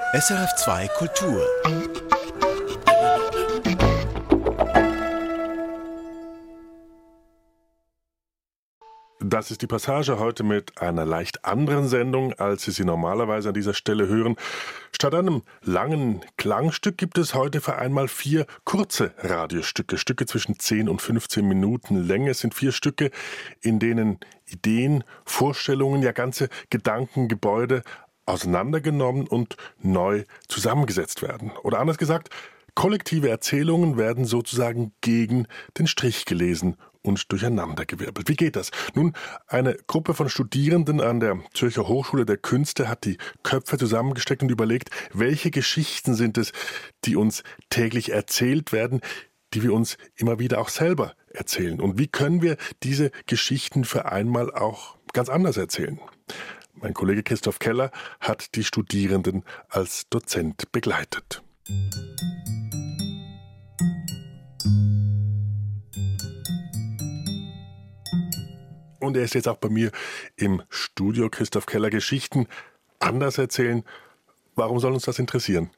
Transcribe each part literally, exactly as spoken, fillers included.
S R F zwei Kultur. Das ist die Passage heute mit einer leicht anderen Sendung, als Sie sie normalerweise an dieser Stelle hören. Statt einem langen Klangstück gibt es heute für einmal vier kurze Radiostücke. Stücke zwischen zehn und fünfzehn Minuten Länge. Es sind vier Stücke, in denen Ideen, Vorstellungen, ja ganze Gedankengebäude auseinandergenommen und neu zusammengesetzt werden. Oder anders gesagt, kollektive Erzählungen werden sozusagen gegen den Strich gelesen und durcheinandergewirbelt. Wie geht das? Nun, eine Gruppe von Studierenden an der Zürcher Hochschule der Künste hat die Köpfe zusammengesteckt und überlegt, welche Geschichten sind es, die uns täglich erzählt werden, die wir uns immer wieder auch selber erzählen. Und wie können wir diese Geschichten für einmal auch ganz anders erzählen? Mein Kollege Christoph Keller hat die Studierenden als Dozent begleitet. Und er ist jetzt auch bei mir im Studio. Christoph Keller, Geschichten anders erzählen. Warum soll uns das interessieren?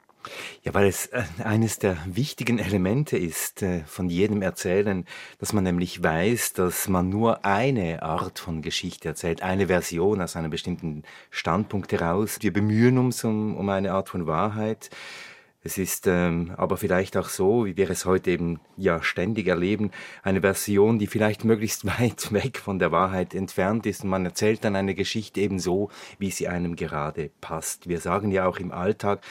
Ja, weil es eines der wichtigen Elemente ist äh, von jedem Erzählen, dass man nämlich weiß, dass man nur eine Art von Geschichte erzählt, eine Version aus einem bestimmten Standpunkt heraus. Wir bemühen uns um, um eine Art von Wahrheit. Es ist ähm, aber vielleicht auch so, wie wir es heute eben ja ständig erleben, eine Version, die vielleicht möglichst weit weg von der Wahrheit entfernt ist. Und man erzählt dann eine Geschichte eben so, wie sie einem gerade passt. Wir sagen ja auch im Alltag,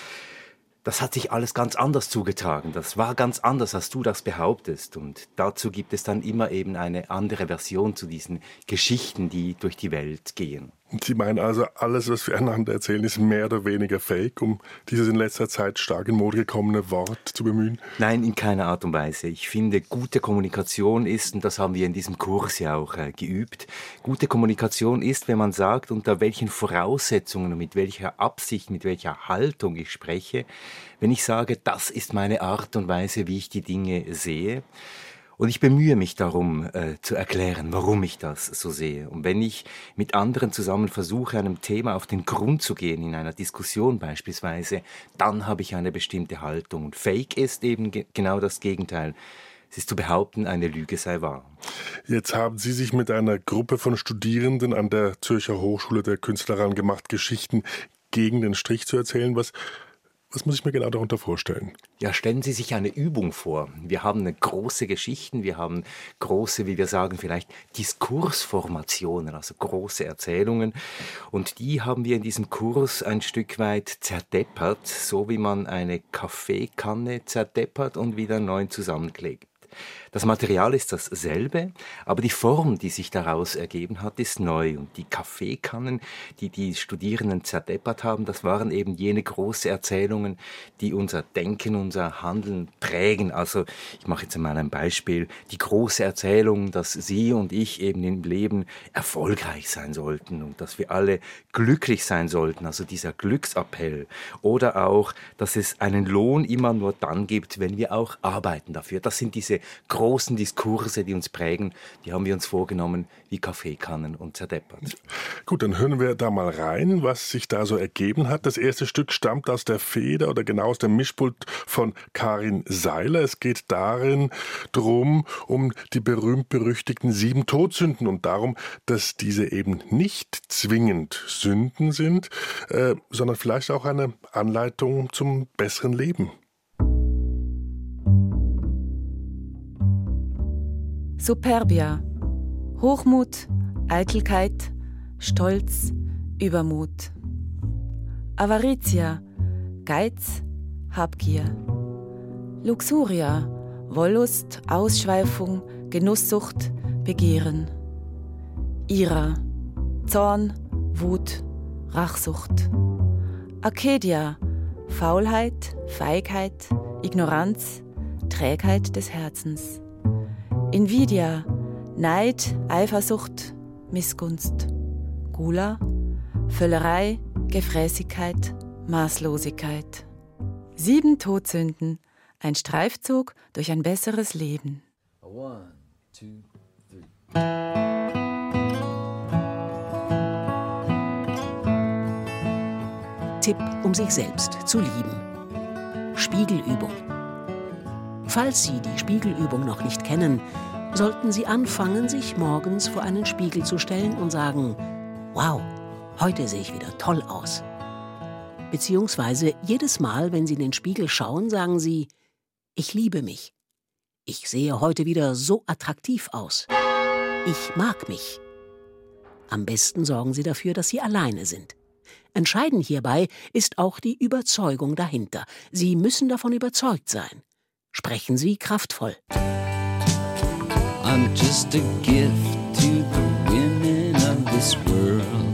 das hat sich alles ganz anders zugetragen. Das war ganz anders, als du das behauptest. Und dazu gibt es dann immer eben eine andere Version zu diesen Geschichten, die durch die Welt gehen. Sie meinen also, alles, was wir einander erzählen, ist mehr oder weniger fake, um dieses in letzter Zeit stark in Mode gekommene Wort zu bemühen? Nein, in keiner Art und Weise. Ich finde, gute Kommunikation ist, und das haben wir in diesem Kurs ja auch äh, geübt, gute Kommunikation ist, wenn man sagt, unter welchen Voraussetzungen und mit welcher Absicht, mit welcher Haltung ich spreche, wenn ich sage, das ist meine Art und Weise, wie ich die Dinge sehe. Und ich bemühe mich darum, äh, zu erklären, warum ich das so sehe. Und wenn ich mit anderen zusammen versuche, einem Thema auf den Grund zu gehen, in einer Diskussion beispielsweise, dann habe ich eine bestimmte Haltung. Und Fake ist eben ge- genau das Gegenteil. Es ist zu behaupten, eine Lüge sei wahr. Jetzt haben Sie sich mit einer Gruppe von Studierenden an der Zürcher Hochschule der Künste daran gemacht, Geschichten gegen den Strich zu erzählen. Was Was muss ich mir genau darunter vorstellen? Ja, stellen Sie sich eine Übung vor. Wir haben eine große Geschichten, wir haben große, wie wir sagen, vielleicht Diskursformationen, also große Erzählungen. Und die haben wir in diesem Kurs ein Stück weit zerdeppert, so wie man eine Kaffeekanne zerdeppert und wieder neu zusammenklebt. Das Material ist dasselbe, aber die Form, die sich daraus ergeben hat, ist neu. Und die Kaffeekannen, die die Studierenden zerdeppert haben, das waren eben jene große Erzählungen, die unser Denken, unser Handeln prägen. Also ich mache jetzt einmal ein Beispiel. Die große Erzählung, dass Sie und ich eben im Leben erfolgreich sein sollten und dass wir alle glücklich sein sollten, also dieser Glücksappell. Oder auch, dass es einen Lohn immer nur dann gibt, wenn wir auch arbeiten dafür. Das sind diese großen Diskurse, die uns prägen, die haben wir uns vorgenommen wie Kaffeekannen und zerdeppert. Gut, dann hören wir da mal rein, was sich da so ergeben hat. Das erste Stück stammt aus der Feder oder genau aus dem Mischpult von Karin Seiler. Es geht darin drum, um die berühmt-berüchtigten sieben Todsünden und darum, dass diese eben nicht zwingend Sünden sind, äh, sondern vielleicht auch eine Anleitung zum besseren Leben. Superbia. Hochmut, Eitelkeit, Stolz, Übermut. Avaritia. Geiz, Habgier. Luxuria. Wollust, Ausschweifung, Genusssucht, Begehren. Ira. Zorn, Wut, Rachsucht. Arcadia. Faulheit, Feigheit, Ignoranz, Trägheit des Herzens. Invidia, Neid, Eifersucht, Missgunst. Gula, Völlerei, Gefräßigkeit, Maßlosigkeit. Sieben Todsünden, ein Streifzug durch ein besseres Leben. One, two, three. Tipp, um sich selbst zu lieben. Spiegelübung. Falls Sie die Spiegelübung noch nicht kennen, sollten Sie anfangen, sich morgens vor einen Spiegel zu stellen und sagen: Wow, heute sehe ich wieder toll aus. Beziehungsweise jedes Mal, wenn Sie in den Spiegel schauen, sagen Sie: Ich liebe mich. Ich sehe heute wieder so attraktiv aus. Ich mag mich. Am besten sorgen Sie dafür, dass Sie alleine sind. Entscheidend hierbei ist auch die Überzeugung dahinter. Sie müssen davon überzeugt sein. Sprechen Sie kraftvoll. I'm just a gift to the women of this world.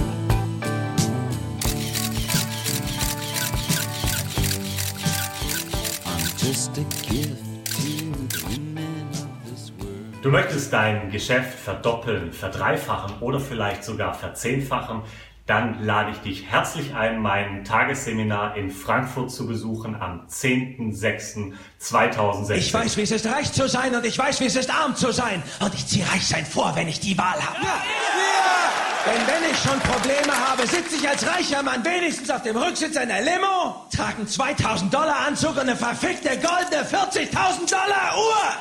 I'm just a gift to the women of this world. Du möchtest dein Geschäft verdoppeln, verdreifachen oder vielleicht sogar verzehnfachen? Dann lade ich dich herzlich ein, mein Tagesseminar in Frankfurt zu besuchen am zehnten sechsten zweitausendsechzehn. Ich weiß, wie es ist, reich zu sein, und ich weiß, wie es ist, arm zu sein. Und ich ziehe Reichsein vor, wenn ich die Wahl habe. Ja. Ja. Denn wenn ich schon Probleme habe, sitze ich als reicher Mann wenigstens auf dem Rücksitz einer Limo, trage einen zweitausend Dollar Anzug und eine verfickte goldene vierzigtausend Dollar Uhr.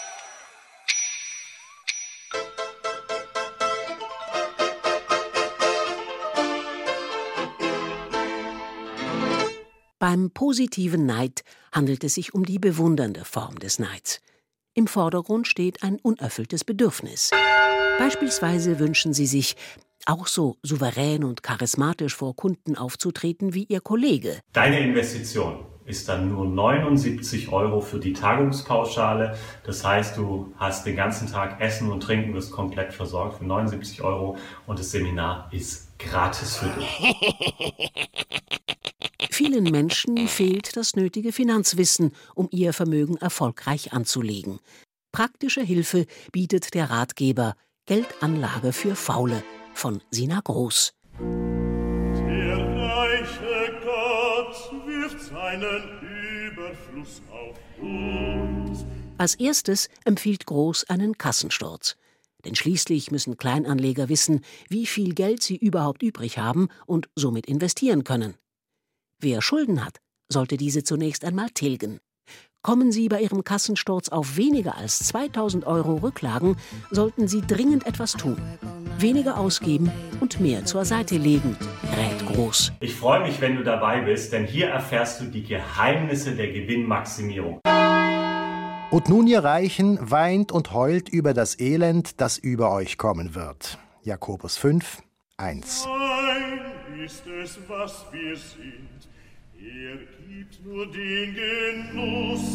Beim positiven Neid handelt es sich um die bewundernde Form des Neids. Im Vordergrund steht ein unerfülltes Bedürfnis. Beispielsweise wünschen Sie sich, auch so souverän und charismatisch vor Kunden aufzutreten wie Ihr Kollege. Deine Investition ist dann nur neunundsiebzig Euro für die Tagungspauschale. Das heißt, du hast den ganzen Tag Essen und Trinken, wirst komplett versorgt für neunundsiebzig Euro und das Seminar ist gratis für dich. Vielen Menschen fehlt das nötige Finanzwissen, um ihr Vermögen erfolgreich anzulegen. Praktische Hilfe bietet der Ratgeber Geldanlage für Faule von Sina Groß. Der reiche Gott wirft seinen Überfluss auf uns. Als erstes empfiehlt Groß einen Kassensturz. Denn schließlich müssen Kleinanleger wissen, wie viel Geld sie überhaupt übrig haben und somit investieren können. Wer Schulden hat, sollte diese zunächst einmal tilgen. Kommen Sie bei Ihrem Kassensturz auf weniger als zweitausend Euro Rücklagen, sollten Sie dringend etwas tun. Weniger ausgeben und mehr zur Seite legen, rät Groß. Ich freue mich, wenn du dabei bist, denn hier erfährst du die Geheimnisse der Gewinnmaximierung. Und nun, ihr Reichen, weint und heult über das Elend, das über euch kommen wird. Jakobus fünf, eins. Ein ist es, was wir sind. Er gibt nur den Genuss.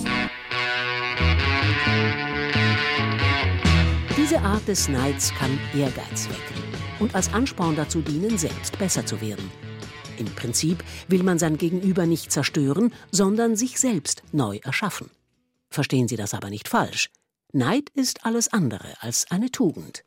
Diese Art des Neids kann Ehrgeiz wecken und als Ansporn dazu dienen, selbst besser zu werden. Im Prinzip will man sein Gegenüber nicht zerstören, sondern sich selbst neu erschaffen. Verstehen Sie das aber nicht falsch. Neid ist alles andere als eine Tugend.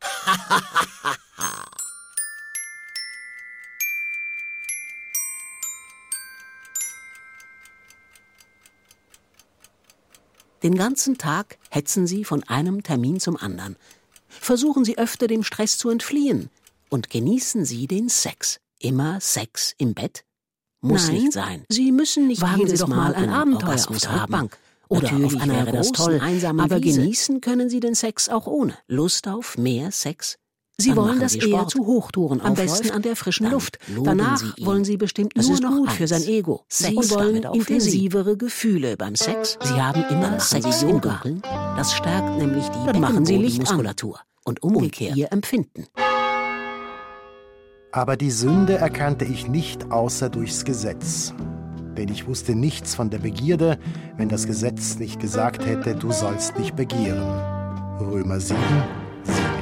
Den ganzen Tag hetzen Sie von einem Termin zum anderen. Versuchen Sie öfter dem Stress zu entfliehen und genießen Sie den Sex. Immer Sex im Bett? Muss Nein, nicht sein. Sie müssen nicht Wagen jedes Sie doch Mal mal ein einen Abenteuer Orgasmus auf der haben. Rückbank. Oder Natürlich auf einer wäre das großen, toll, einsamen aber Wiese. genießen können Sie den Sex auch ohne. Lust auf mehr Sex? Sie Dann wollen, machen dass Sie er Sport. zu Hochtouren Am aufläuft, besten an der frischen dann Luft. loben Danach Sie ihn. wollen Sie bestimmt Das nur ist noch gut eins. für sein Ego. Sie Sex wollen damit auch für Sie. intensivere Gefühle beim Sex. Sie haben immer Dann machen Sex Sie im Yoga. Dunkeln. Das stärkt nämlich die Dann machen Sie Licht Beckenbodenmuskulatur. Und umgekehrt Und Ihr Empfinden. Aber die Sünde erkannte ich nicht außer durchs Gesetz. Denn ich wusste nichts von der Begierde, wenn das Gesetz nicht gesagt hätte, du sollst nicht begehren. Römer sieben, sieben.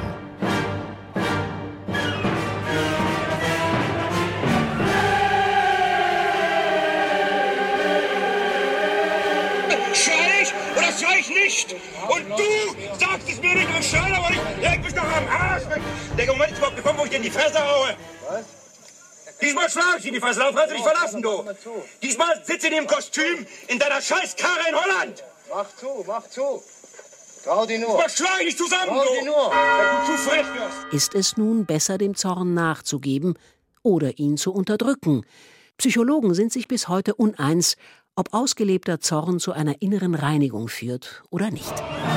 Schrei ich oder schrei ich nicht? Und du sagst es mir nicht, du schrei aber nicht. Leg mich doch am Arsch weg. Der Moment ist überhaupt gekommen, wo ich dir in die Fresse haue. Was? Diesmal schlage ich in die Fresse, lauf, kannst du dich verlassen, du. Diesmal sitze in dem Kostüm in deiner Scheißkarre in Holland. Mach zu, mach zu. Trau dir nur. Diesmal schlage ich dich zusammen, Trau dir du. nur. Wenn du zu frech wirst. Ist es nun besser, dem Zorn nachzugeben oder ihn zu unterdrücken? Psychologen sind sich bis heute uneins, ob ausgelebter Zorn zu einer inneren Reinigung führt oder nicht.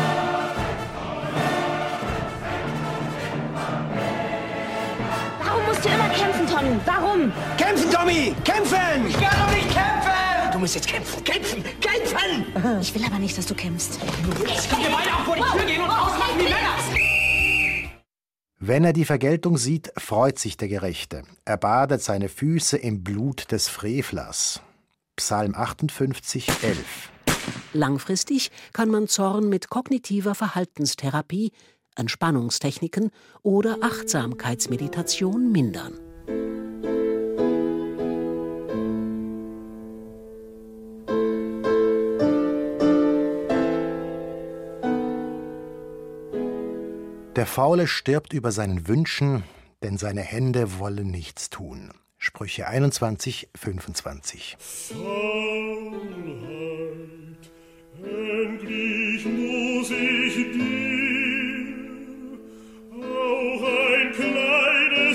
Warum musst du immer kämpfen, Tommy? Warum? Kämpfen, Tommy! Kämpfen! Ich kann doch nicht kämpfen! Du musst jetzt kämpfen, kämpfen, kämpfen! Ich will aber nicht, dass du kämpfst. Jetzt könnt ihr beide auch vor die Tür gehen und rausmachen wie Männer! Wenn er die Vergeltung sieht, freut sich der Gerechte. Er badet seine Füße im Blut des Frevlers. Psalm achtundfünfzig, elf. Langfristig kann man Zorn mit kognitiver Verhaltenstherapie, Entspannungstechniken oder Achtsamkeitsmeditation mindern. Der Faule stirbt über seinen Wünschen, denn seine Hände wollen nichts tun. Sprüche einundzwanzig, fünfundzwanzig. Faulheit, endlich muss ich dir auch ein kleines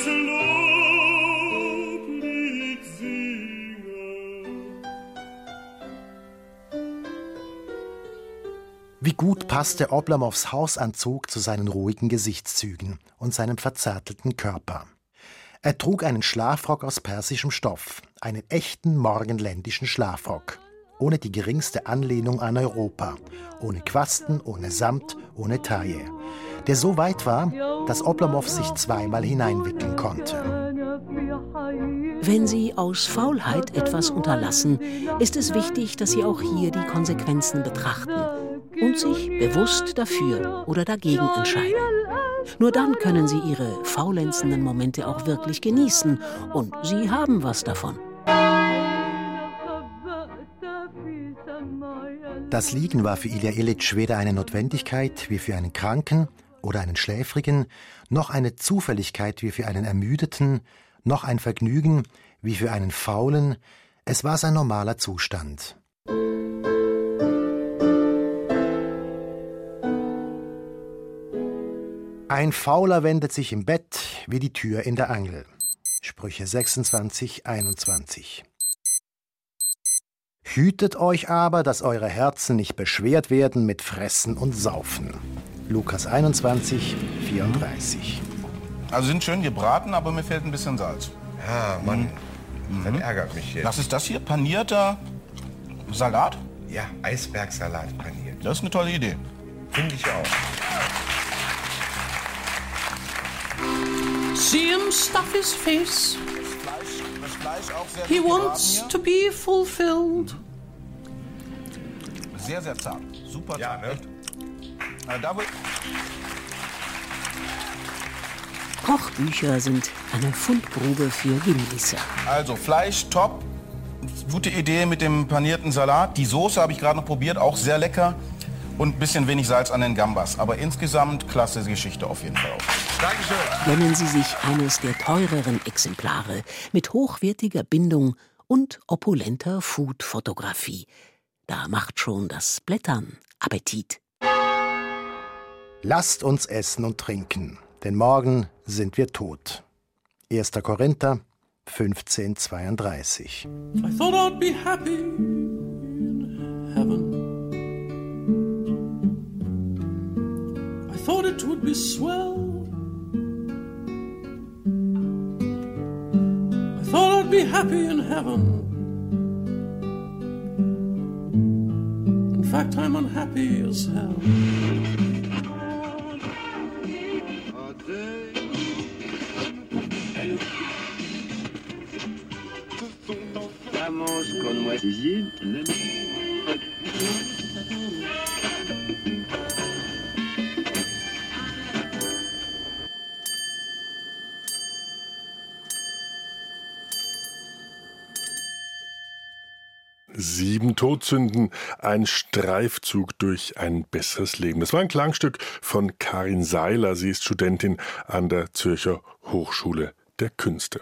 Loblied singen. Wie gut passte Oblomows Hausanzug zu seinen ruhigen Gesichtszügen und seinem verzärtelten Körper. Er trug einen Schlafrock aus persischem Stoff, einen echten morgenländischen Schlafrock, ohne die geringste Anlehnung an Europa, ohne Quasten, ohne Samt, ohne Taille, der so weit war, dass Oblomow sich zweimal hineinwickeln konnte. Wenn Sie aus Faulheit etwas unterlassen, ist es wichtig, dass Sie auch hier die Konsequenzen betrachten und sich bewusst dafür oder dagegen entscheiden. Nur dann können Sie Ihre faulenzenden Momente auch wirklich genießen und Sie haben was davon. Das Liegen war für Ilja Ilitsch weder eine Notwendigkeit wie für einen Kranken oder einen Schläfrigen, noch eine Zufälligkeit wie für einen Ermüdeten, noch ein Vergnügen wie für einen Faulen. Es war sein normaler Zustand. Ein Fauler wendet sich im Bett wie die Tür in der Angel. Sprüche sechsundzwanzig, einundzwanzig. Hütet euch aber, dass eure Herzen nicht beschwert werden mit Fressen und Saufen. Lukas einundzwanzig, vierunddreißig. Also sind schön gebraten, aber mir fehlt ein bisschen Salz. Ja, Mann, mhm. das ärgert mich jetzt. Was ist das hier? Panierter Salat? Ja, Eisbergsalat paniert. Das ist eine tolle Idee. Finde ich auch. See him stuff his face. He wants to be fulfilled. Sehr, sehr zart. Super ja, zart. Ne? Na, da Kochbücher sind eine Fundgrube für Genießer. Also Fleisch top. Gute Idee mit dem panierten Salat. Die Soße habe ich gerade noch probiert, auch sehr lecker. Und ein bisschen wenig Salz an den Gambas. Aber insgesamt klasse Geschichte auf jeden Fall auch. Dankeschön. Gönnen Sie sich eines der teureren Exemplare mit hochwertiger Bindung und opulenter Food-Fotografie. Da macht schon das Blättern Appetit. Lasst uns essen und trinken, denn morgen sind wir tot. erster Korinther fünfzehn, zweiunddreißig. I thought I'd be happy in heaven. I thought it would be swell. I thought I'd be happy in heaven. In fact, I'm unhappy as hell. Vamos con nuestro Sieben Todsünden, ein Streifzug durch ein besseres Leben. Das war ein Klangstück von Karin Seiler. Sie ist Studentin an der Zürcher Hochschule der Künste.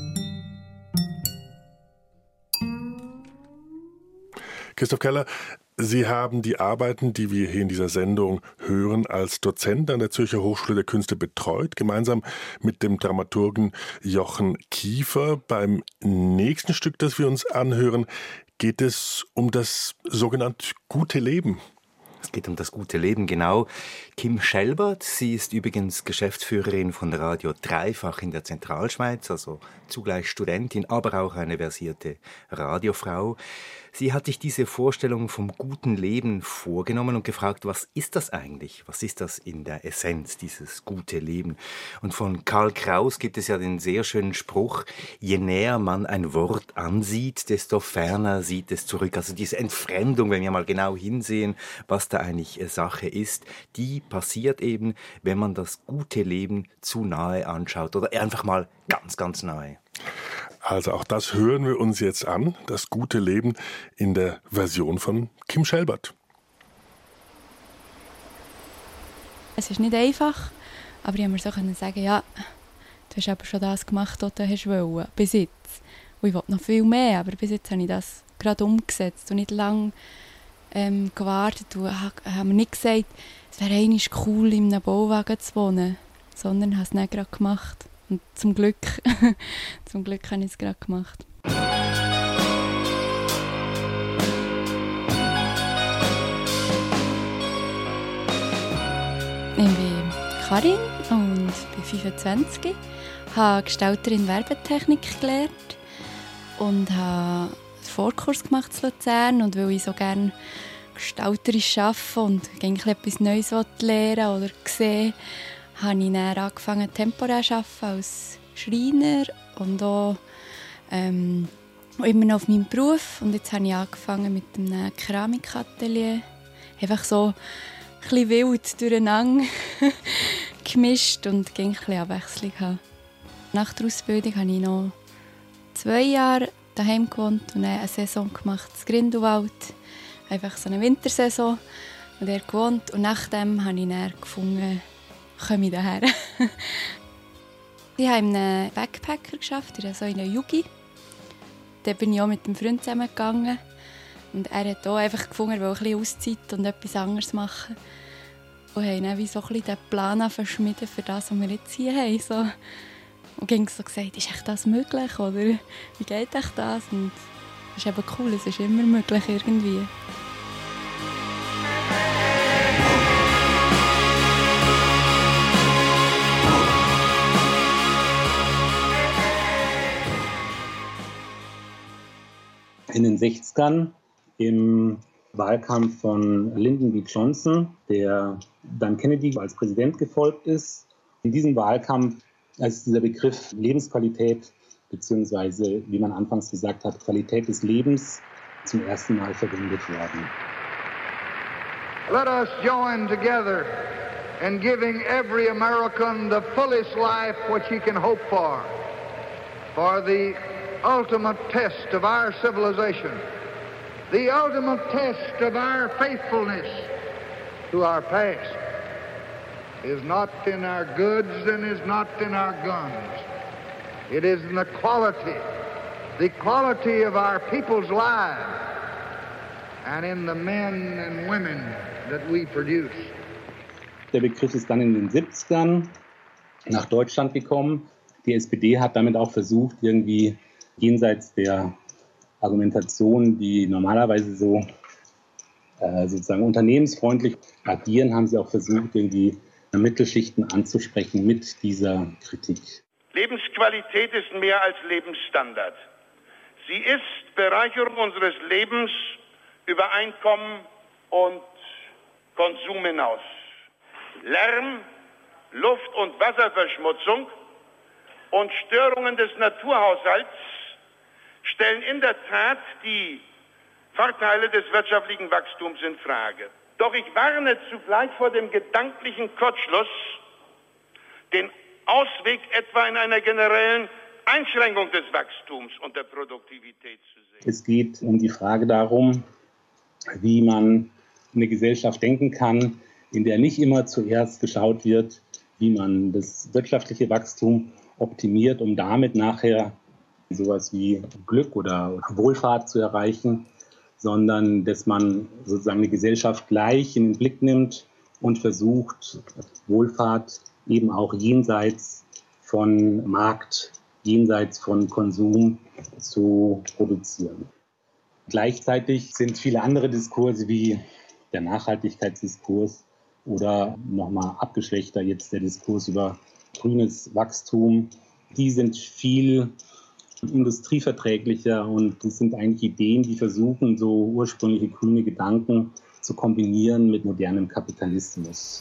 Christoph Keller, Sie haben die Arbeiten, die wir hier in dieser Sendung hören, als Dozent an der Zürcher Hochschule der Künste betreut, gemeinsam mit dem Dramaturgen Jochen Kiefer. Beim nächsten Stück, das wir uns anhören, geht es um das sogenannte gute Leben. Es geht um das gute Leben, genau. Kim Schelbert, sie ist übrigens Geschäftsführerin von Radio Dreifach in der Zentralschweiz, also zugleich Studentin, aber auch eine versierte Radiofrau. Sie hat sich diese Vorstellung vom guten Leben vorgenommen und gefragt, was ist das eigentlich? Was ist das in der Essenz, dieses gute Leben? Und von Karl Kraus gibt es ja den sehr schönen Spruch, je näher man ein Wort ansieht, desto ferner sieht es zurück. Also diese Entfremdung, wenn wir mal genau hinsehen, was da eigentlich Sache ist, die passiert eben, wenn man das gute Leben zu nahe anschaut oder einfach mal ganz, ganz nahe. Also auch das hören wir uns jetzt an, das gute Leben in der Version von Kim Schelbert. Es ist nicht einfach, aber ich konnte mir so sagen, ja, du hast aber schon das gemacht, was du wolltest, bis jetzt. Und ich wollte noch viel mehr, aber bis jetzt habe ich das gerade umgesetzt und nicht lange ähm, gewartet und habe mir nicht gesagt, es wäre eigentlich cool, in einem Bauwagen zu wohnen, sondern habe es dann gerade gemacht. Und zum Glück, zum Glück habe ich es gerade gemacht. Ich bin Karin und bin fünfundzwanzig, habe Gestalterin Werbetechnik gelernt und habe einen Vorkurs gemacht in Luzern. Und weil ich so gerne gestalterisch arbeite und gerne etwas Neues lernen oder sehen, habe ich dann angefangen, temporär zu arbeiten als Schreiner und auch ähm, immer noch auf meinem Beruf. Und jetzt habe ich angefangen mit einem Keramikatelier. Einfach so ein bisschen wild durcheinander gemischt und ein bisschen Abwechslung haben. Nach der Ausbildung habe ich noch zwei Jahre daheim gewohnt und eine Saison gemacht in Grindelwald. Einfach so eine Wintersaison und dort gewohnt. Und nachdem habe ich dann gefunden, komme ich daher. Ich habe in einem Backpacker gearbeitet, also in einer Yugi. Da bin ich auch mit einem Freund zusammengegangen. Und er hat auch einfach gefunden, er will ein bisschen Auszeit und etwas anderes machen. Und haben dann wie so ein bisschen den Plan verschmieden für das, was wir jetzt hier haben. So. Und ging so gesagt, ist echt das möglich? Oder wie geht echt das? Und das ist eben cool, es ist immer möglich irgendwie. In den sechzigern im Wahlkampf von Lyndon B. Johnson, der dann Kennedy als Präsident gefolgt ist. In diesem Wahlkampf ist dieser Begriff Lebensqualität beziehungsweise, wie man anfangs gesagt hat, Qualität des Lebens zum ersten Mal verwendet worden. Let us join together in giving every American the fullest life which he can hope for, for the ultimate test of our civilization, the ultimate test of our faithfulness to our past is not in our goods and is not in our guns. It is in the quality, the quality of our people's lives and in the men and women that we produce. Der Begriff ist dann in den siebzigern nach Deutschland gekommen. Die S P D hat damit auch versucht, irgendwie jenseits der Argumentation, die normalerweise so äh, sozusagen unternehmensfreundlich agieren, haben sie auch versucht, irgendwie Mittelschichten anzusprechen mit dieser Kritik. Lebensqualität ist mehr als Lebensstandard. Sie ist Bereicherung unseres Lebens über Einkommen und Konsum hinaus. Lärm, Luft- und Wasserverschmutzung und Störungen des Naturhaushalts stellen in der Tat die Vorteile des wirtschaftlichen Wachstums in Frage. Doch ich warne zugleich vor dem gedanklichen Kurzschluss, den Ausweg etwa in einer generellen Einschränkung des Wachstums und der Produktivität zu sehen. Es geht um die Frage darum, wie man eine Gesellschaft denken kann, in der nicht immer zuerst geschaut wird, wie man das wirtschaftliche Wachstum optimiert, um damit nachher sowas wie Glück oder Wohlfahrt zu erreichen, sondern dass man sozusagen eine Gesellschaft gleich in den Blick nimmt und versucht, Wohlfahrt eben auch jenseits von Markt, jenseits von Konsum zu produzieren. Gleichzeitig sind viele andere Diskurse wie der Nachhaltigkeitsdiskurs oder nochmal abgeschwächter jetzt der Diskurs über grünes Wachstum, die sind viel industrieverträglicher und das sind eigentlich Ideen, die versuchen, so ursprüngliche grüne Gedanken zu kombinieren mit modernem Kapitalismus.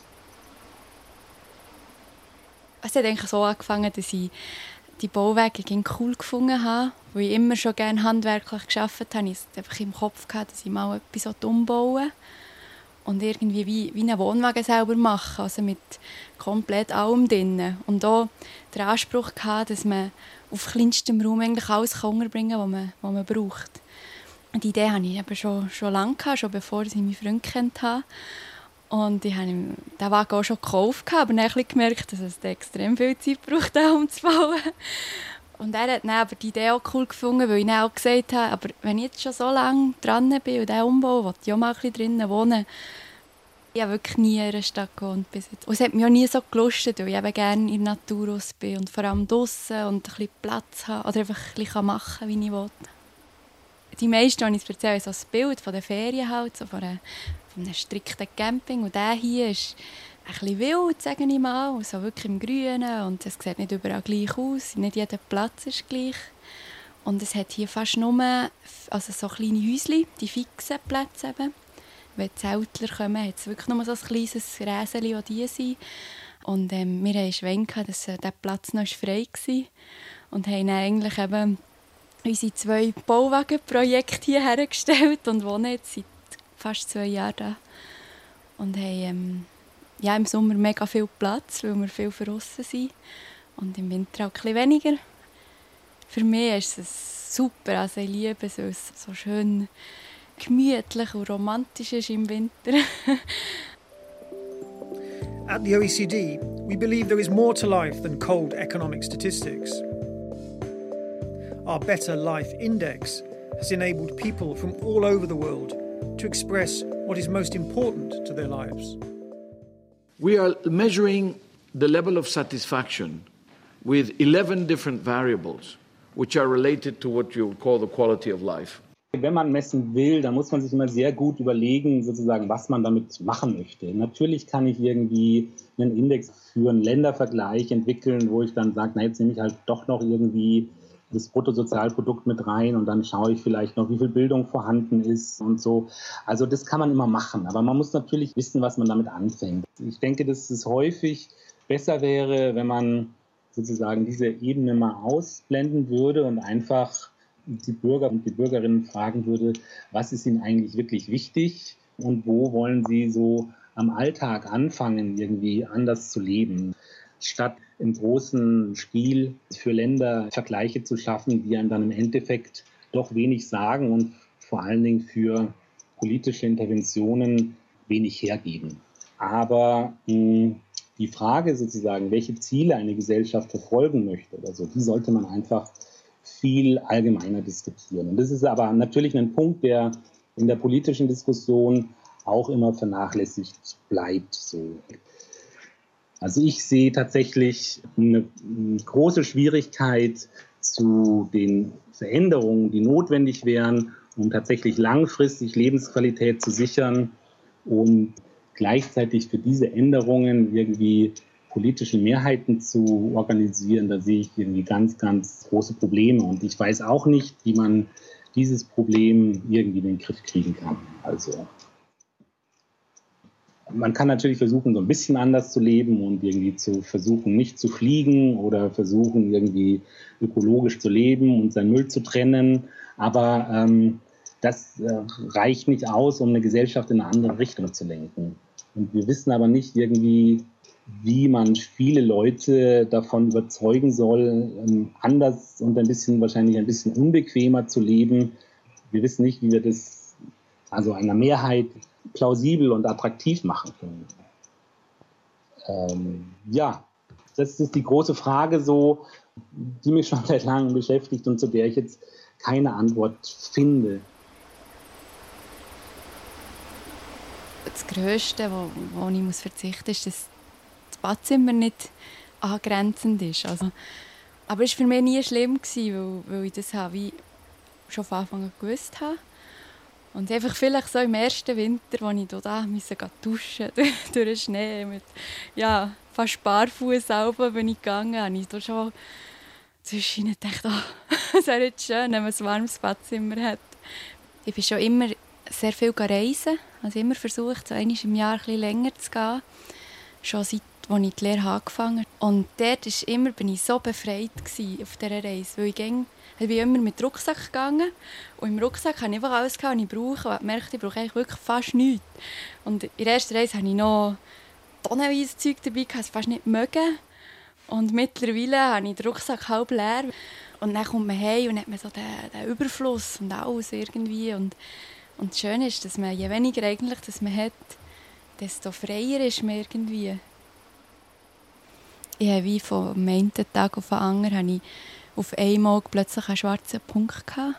Es hat eigentlich so angefangen, dass ich die Bauwerke cool gefunden habe, weil ich immer schon gerne handwerklich gearbeitet habe. Ich hatte einfach im Kopf gehabt, dass ich mal etwas umbauen und irgendwie wie, wie einen Wohnwagen selber machen, also mit komplett allem drin. Und auch den Anspruch gehabt, dass man auf kleinstem Raum eigentlich alles unterbringen kann, was man, was man braucht. Und die Idee hatte ich eben schon, schon lange gehabt, schon bevor ich meinen Freund kennt habe. Und ich habe den Wagen auch schon gekauft, aber dann habe ich gemerkt, dass es extrem viel Zeit braucht, den umzubauen. Und er hat dann aber die Idee auch cool gefunden, weil ich dann auch gesagt habe, aber wenn ich jetzt schon so lange dran bin und diesen Umbau, will ich auch mal ein bisschen drinnen wohnen. Ich habe wirklich nie in einer Stadt gewohnt bis jetzt. Und es hat mich auch nie so gelustet, weil ich eben gerne in der Natur raus bin und vor allem draussen und ein bisschen Platz habe oder einfach ein bisschen machen kann, wie ich will. Die meisten, die ich erzähle, so das Bild von den Ferien halt, so von, einer, von einem strikten Camping. Und der hier ist ein bisschen wild, sage ich mal, so wirklich im Grünen. Und es sieht nicht überall gleich aus, nicht jeder Platz ist gleich. Und es hat hier fast nur also so kleine Häuschen, die fixen Plätze eben. Wenn die Zeltler kommen, hat es wirklich nur so ein kleines Räseli, das die sind. Und ähm, wir hatten Schwein, dass äh, der Platz noch frei war. Und haben dann eigentlich eben unsere zwei Bauwagenprojekte hier hergestellt und wohnen jetzt seit fast zwei Jahren da. Und haben ähm, ja, im Sommer mega viel Platz, weil wir viel draussen sind. Und im Winter auch ein bisschen weniger. Für mich ist es super, also ich liebe es, weil es so schön gemütlich und romantisch ist im Winter. At the O E C D, we believe there is more to life than cold economic statistics. Our Better Life Index has enabled people from all over the world to express what is most important to their lives. We are measuring the level of satisfaction with eleven different variables, which are related to what you would call the quality of life. Wenn man messen will, dann muss man sich immer sehr gut überlegen, sozusagen, was man damit machen möchte. Natürlich kann ich irgendwie einen Index für einen Ländervergleich entwickeln, wo ich dann sage, na, jetzt nehme ich halt doch noch irgendwie das Bruttosozialprodukt mit rein und dann schaue ich vielleicht noch, wie viel Bildung vorhanden ist und so. Also das kann man immer machen, aber man muss natürlich wissen, was man damit anfängt. Ich denke, dass es häufig besser wäre, wenn man sozusagen diese Ebene mal ausblenden würde und einfach die Bürger und die Bürgerinnen fragen würde, was ist ihnen eigentlich wirklich wichtig und wo wollen sie so am Alltag anfangen, irgendwie anders zu leben, statt im großen Stil für Länder Vergleiche zu schaffen, die einem dann im Endeffekt doch wenig sagen und vor allen Dingen für politische Interventionen wenig hergeben. Aber mh, die Frage sozusagen, welche Ziele eine Gesellschaft verfolgen möchte oder so, die sollte man einfach viel allgemeiner diskutieren. Und das ist aber natürlich ein Punkt, der in der politischen Diskussion auch immer vernachlässigt bleibt. So. Also ich sehe tatsächlich eine, eine große Schwierigkeit zu den Veränderungen, die notwendig wären, um tatsächlich langfristig Lebensqualität zu sichern und gleichzeitig für diese Änderungen irgendwie politische Mehrheiten zu organisieren. Da sehe ich irgendwie ganz, ganz große Probleme. Und ich weiß auch nicht, wie man dieses Problem irgendwie in den Griff kriegen kann. Also man kann natürlich versuchen, so ein bisschen anders zu leben und irgendwie zu versuchen, nicht zu fliegen oder versuchen, irgendwie ökologisch zu leben und seinen Müll zu trennen. Aber ähm, das äh, reicht nicht aus, um eine Gesellschaft in eine andere Richtung zu lenken. Und wir wissen aber nicht irgendwie, wie man viele Leute davon überzeugen soll, ähm, anders und ein bisschen, wahrscheinlich ein bisschen unbequemer zu leben. Wir wissen nicht, wie wir das also einer Mehrheit plausibel und attraktiv machen können. Ähm, ja, das ist die große Frage, so, die mich schon seit langem beschäftigt und zu der ich jetzt keine Antwort finde. das Grösste, wo, wo ich muss verzichten muss, ist, dass das Badzimmer nicht angrenzend ist. Also, aber es war für mich nie schlimm, weil, weil ich das habe, wie schon von Anfang an gewusst habe. Und einfach vielleicht so im ersten Winter, als ich da musste duschen durch den Schnee, mit ja, fast barfuß bin ich gegangen, habe ich da schon zwischen gedacht, oh, es wäre jetzt schön, wenn man ein warmes Badzimmer hat. Ich bin schon immer sehr viel reisen, also immer versucht, so einmal im Jahr ein bisschen länger zu gehen, schon seit als ich die Lehre angefangen habe. Und dort war immer, bin ich so befreit gewesen auf dieser Reise, weil ich, ging, ich bin immer mit Rucksack gegangen und im Rucksack hatte ich einfach alles, was ich brauche, und ich merkte, ich brauche eigentlich wirklich fast nichts. Und in der ersten Reise hatte ich noch tonnenweise Zeug dabei, ich es fast nicht mögen. Und mittlerweile habe ich den Rucksack halb leer. Und dann kommt man heim und hat man so den, den Überfluss und alles irgendwie. Und, und das Schöne ist, dass man, je weniger eigentlich das man hat, desto freier ist man irgendwie. Ich habe wie vom einen Tag auf den anderen habe ich auf einmal plötzlich einen schwarzen Punkt gehabt.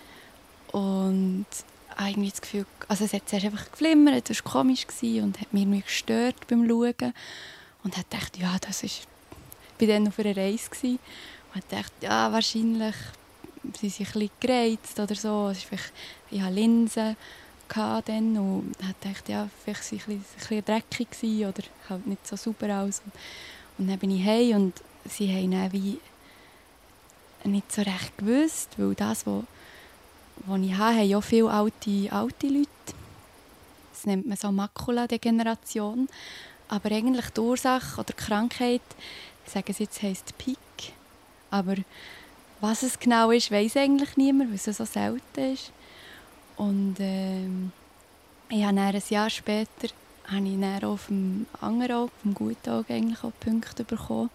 Und irgendwie das Gefühl, also es hat zuerst einfach geflimmert, es war komisch und hat mich irgendwie gestört beim Schauen. Und ich dachte, ja, das ist... Ich war dann auf einer Reise und dachte, ja, wahrscheinlich sind sie ein bisschen gereizt oder so. Es ist vielleicht, ich hatte Linsen dann und dachte, ja, vielleicht waren sie ein bisschen dreckig oder halt nicht so super aus. Und dann bin ich heim und sie haben dann wie nicht so recht gewusst, weil das, was, was ich habe, haben ja viele alte, alte Leute. Das nennt man so Makuladegeneration. Aber eigentlich die Ursache oder die Krankheit, ich sage es jetzt, heisst P I C. Aber was es genau ist, weiss eigentlich niemand, weil es so selten ist. Und ähm, ich habe dann ein Jahr später habe ich dann auf dem anderen Auge, auf dem guten Auge, eigentlich auch Punkte bekommen.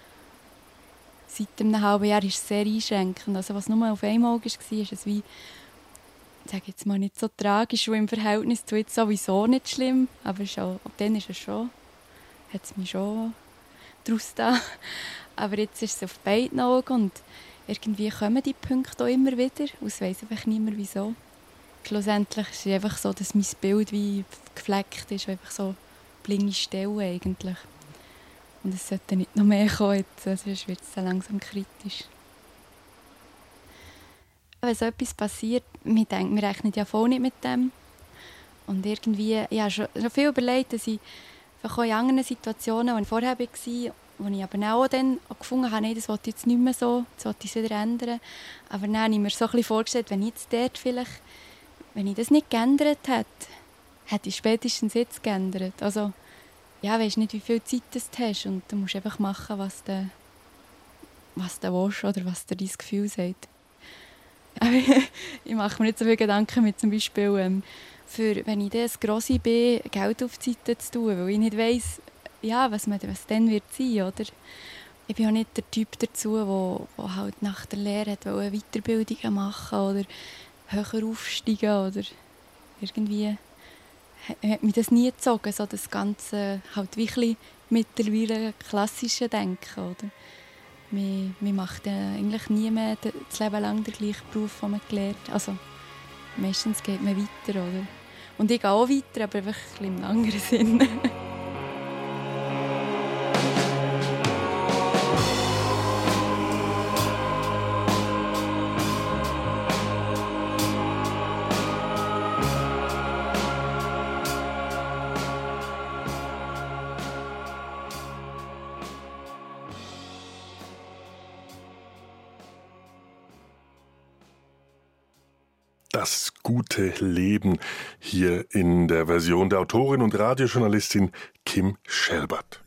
Seit einem halben Jahr ist es sehr einschränkend. Also was nur auf einem Auge war, ist es wie, ich sage jetzt mal, nicht so tragisch, und im Verhältnis zu jetzt sowieso nicht schlimm. Aber schon, ab dann ist es schon, hat es mich schon draus da. Aber jetzt ist es auf beiden Augen und irgendwie kommen die Punkte auch immer wieder. Und es weiss einfach niemand wieso. Schlussendlich ist es einfach so, dass mein Bild wie gefleckt ist, einfach so blinde Stellen eigentlich. Und es sollte nicht noch mehr kommen, jetzt, sonst wird es dann langsam kritisch. Wenn so etwas passiert, wir denken, wir rechnen ja voll nicht mit dem. Und irgendwie, ich habe schon, schon viel überlegt, dass ich auch in anderen Situationen, die ich vorher war, wo ich aber auch dann gefunden habe, nein, das wollte ich jetzt nicht mehr so, das wollte ich wieder ändern. Aber dann habe ich mir so ein bisschen vorgestellt, wenn ich jetzt dort vielleicht, wenn ich das nicht geändert hätte, hätte ich spätestens jetzt geändert. Also, ja, weisst nicht, wie viel Zeit du hast und du musst einfach machen, was du, was du willst oder was dir dein Gefühl sagt. Aber ich mache mir nicht so viele Gedanken mit zum Beispiel, ähm, für, wenn ich dann ein Grossi bin, Geld auf die Seite zu tun, weil ich nicht weiss, ja, was, man, was dann wird sein, oder? Ich bin auch nicht der Typ dazu, der wo, wo halt nach der Lehre hat, Weiterbildungen machen oder höher aufsteigen oder irgendwie hat mich das nie gezogen, so das Ganze halt wirklich mittlerweile klassische Denken, oder? Man, man macht ja eigentlich nie mehr das Leben lang den gleichen Beruf, den man gelernt hat. Also meistens geht man weiter, oder? Und ich gehe auch weiter, aber einfach ein bisschen im anderen Sinn. Das gute Leben hier in der Version der Autorin und Radiojournalistin Kim Schelbert.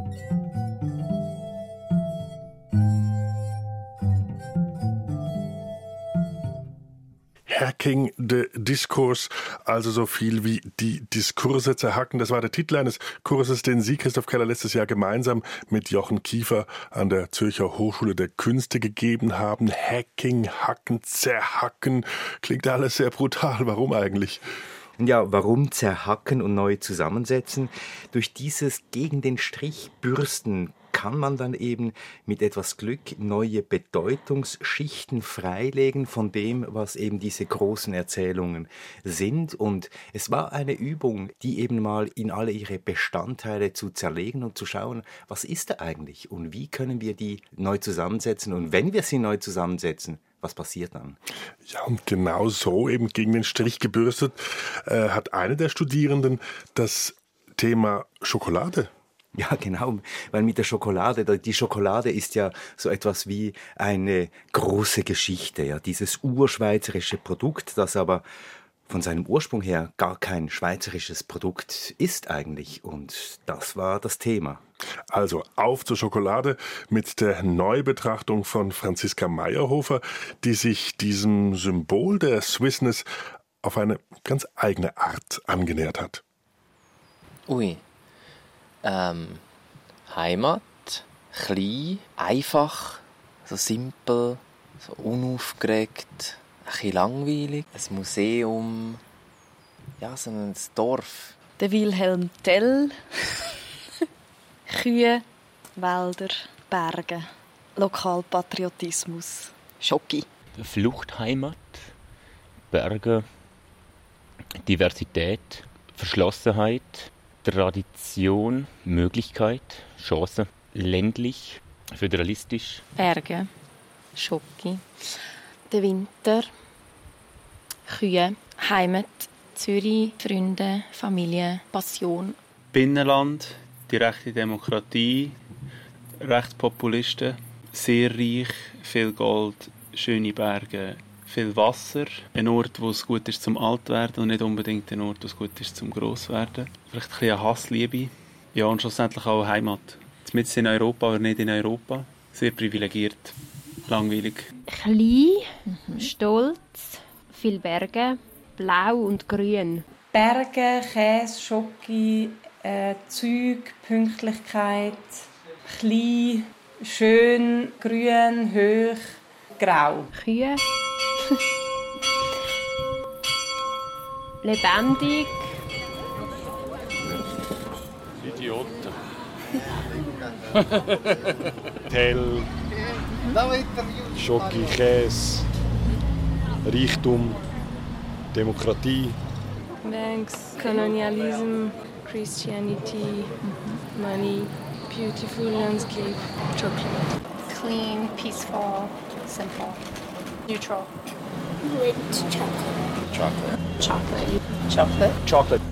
Hacking the Discourse, also so viel wie die Diskurse zerhacken. Das war der Titel eines Kurses, den Sie, Christoph Keller, letztes Jahr gemeinsam mit Jochen Kiefer an der Zürcher Hochschule der Künste gegeben haben. Hacking, Hacken, Zerhacken, klingt alles sehr brutal. Warum eigentlich? Ja, warum zerhacken und neu zusammensetzen? Durch dieses gegen den Strich bürsten kann man dann eben mit etwas Glück neue Bedeutungsschichten freilegen von dem, was eben diese großen Erzählungen sind. Und es war eine Übung, die eben mal in alle ihre Bestandteile zu zerlegen und zu schauen, was ist da eigentlich und wie können wir die neu zusammensetzen. Und wenn wir sie neu zusammensetzen, was passiert dann? Ja, und genau so eben gegen den Strich gebürstet äh, hat eine der Studierenden das Thema Schokolade. Ja, genau, weil mit der Schokolade, die Schokolade ist ja so etwas wie eine große Geschichte, ja, dieses urschweizerische Produkt, das aber von seinem Ursprung her gar kein schweizerisches Produkt ist eigentlich. Und das war das Thema. Also auf zur Schokolade mit der Neubetrachtung von Franziska Meyerhofer, die sich diesem Symbol der Swissness auf eine ganz eigene Art angenähert hat. Ui, ähm, Heimat, klein, einfach, so simpel, so unaufgeregt. Ein bisschen langweilig. Ein Museum. Ja, so ein Dorf. Der Wilhelm Tell. Kühe, Wälder, Berge. Lokalpatriotismus. Schoki. Fluchtheimat. Berge. Diversität. Verschlossenheit. Tradition. Möglichkeit. Chance. Ländlich. Föderalistisch. Berge. Schoki. Der Winter, Kühe, Heimat, Zürich, Freunde, Familie, Passion. Binnenland, die rechte Demokratie, Rechtspopulisten, sehr reich, viel Gold, schöne Berge, viel Wasser. Ein Ort, wo es gut ist zum Altwerden und nicht unbedingt ein Ort, wo es gut ist zum Grosswerden. Vielleicht ein bisschen eine Hassliebe. Ja, und schlussendlich auch eine Heimat. Jetzt in Europa, aber nicht in Europa. Sehr privilegiert. Langweilig. Klein, mhm. Stolz, viele Berge, blau und grün. Berge, Käse, Schoki, äh, Zeug, Pünktlichkeit. Klein, schön, grün, hoch, grau. Kühe. Lebendig. Idioten. Hell. Schoki, Käse, Reichtum, Demokratie. Banks, Colonialism, Christianity, money, beautiful landscape, chocolate. Clean, peaceful, simple, neutral. With chocolate. Chocolate. Chocolate. Chocolate. Chocolate.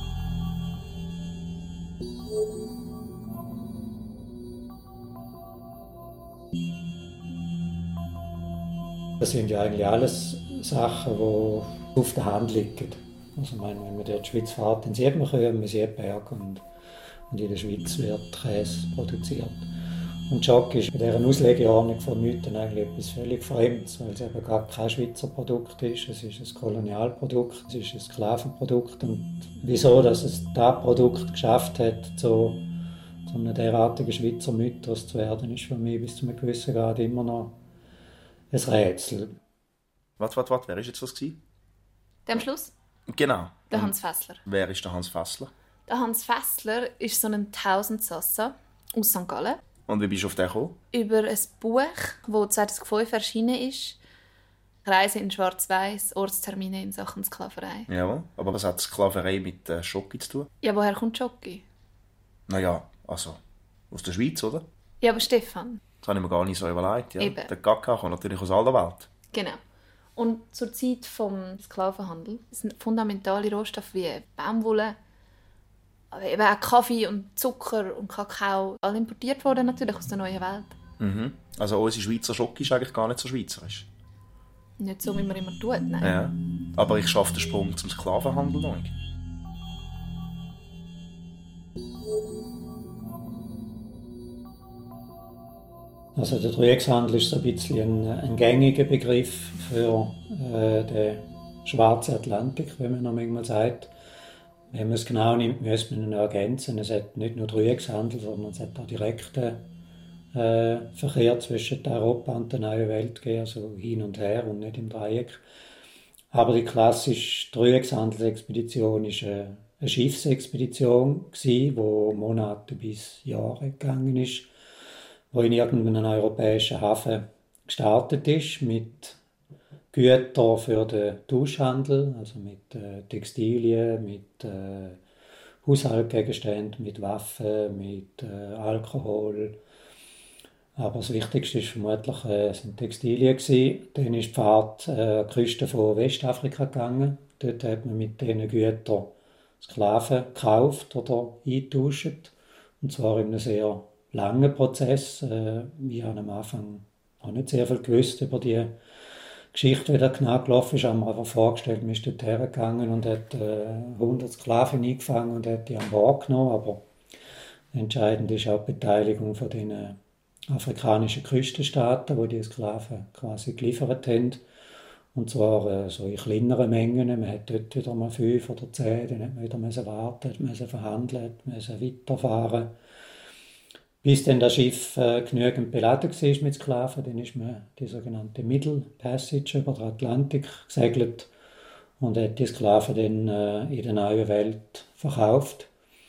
Das sind ja eigentlich alles Sachen, die auf der Hand liegen. Also, ich meine, wenn man dort die Schweiz fährt, dann sieht man Kühe, man sieht Berge und, und in der Schweiz wird Käse produziert. Und Schoki ist bei dieser Auslegeordnung von Mythen eigentlich etwas völlig Fremdes, weil es eben gar kein Schweizer Produkt ist. Es ist ein Kolonialprodukt, es ist ein Sklavenprodukt. Und wieso dass es das Produkt geschafft hat, so zu einem derartigen Schweizer Mythos zu werden, ist für mich bis zu einem gewissen Grad immer noch ein Rätsel. Warte, warte, warte, wer war jetzt das? Der am Schluss? Genau. Der Hans Fessler. Wer ist der Hans Fessler? Der Hans Fessler ist so ein Tausendsasser aus Sankt Gallen. Und wie bist du auf den gekommen? Über ein Buch, das zweitausendfünf erschienen ist. Reise in Schwarz-Weiß, Ortstermine in Sachen Sklaverei. Ja, aber was hat Sklaverei mit äh, Schoki zu tun? Ja, woher kommt Schoki? Naja, also aus der Schweiz, oder? Ja, aber Stefan. Das habe ich mir gar nicht so überlegt. Ja. Eben. Der Kakao kommt natürlich aus aller Welt. Genau. Und zur Zeit des Sklavenhandels sind fundamentale Rohstoffe wie Baumwolle, aber eben auch Kaffee und Zucker und Kakao alle importiert worden natürlich aus der neuen Welt. Mhm. Also unsere Schweizer Schoki ist eigentlich gar nicht so schweizerisch. Nicht so, wie man immer tut, nein. Ja. Aber ich schaffe den Sprung zum Sklavenhandel noch nicht. Also der Dreieckshandel ist so ein bisschen ein, ein gängiger Begriff für äh, den schwarzen Atlantik, wie man noch manchmal sagt. Wenn man es genau nimmt, müsste man ihn ergänzen. Es hat nicht nur Dreieckshandel, sondern es hat auch direkten äh, Verkehr zwischen Europa und der neuen Welt gegeben, also hin und her und nicht im Dreieck. Aber die klassische Dreieckshandelsexpedition war eine, eine Schiffsexpedition, die Monate bis Jahre gegangen ist. wo in irgendeinem europäischen Hafen gestartet ist mit Gütern für den Tauschhandel, also mit äh, Textilien, mit äh, Haushaltsgegenständen, mit Waffen, mit äh, Alkohol. Aber das Wichtigste war vermutlich äh, sind Textilien gewesen. Dann ist die Fahrt äh, an die Küste von Westafrika gegangen. Dort hat man mit diesen Gütern Sklaven gekauft oder eingetauscht. Und zwar in einem sehr langen Prozess. Äh, ich habe am Anfang auch nicht sehr viel gewusst über die Geschichte, wie das genau gelaufen ist. Ich habe mir einfach vorgestellt, man ist dort hergegangen und hat äh, hundert Sklaven eingefangen und hat die an Bord genommen. Aber entscheidend ist auch die Beteiligung von den afrikanischen Küstenstaaten, wo die Sklaven quasi geliefert haben. Und zwar äh, so in kleineren Mengen. Man hat dort wieder mal fünf oder zehn, dann hat man wieder müssen warten, müssen verhandeln, müssen weiterfahren. Bis dann das Schiff äh, genügend beladen war mit Sklaven, dann ist man die sogenannte Middle Passage über den Atlantik gesegelt und hat die Sklaven dann äh, in der neuen Welt verkauft.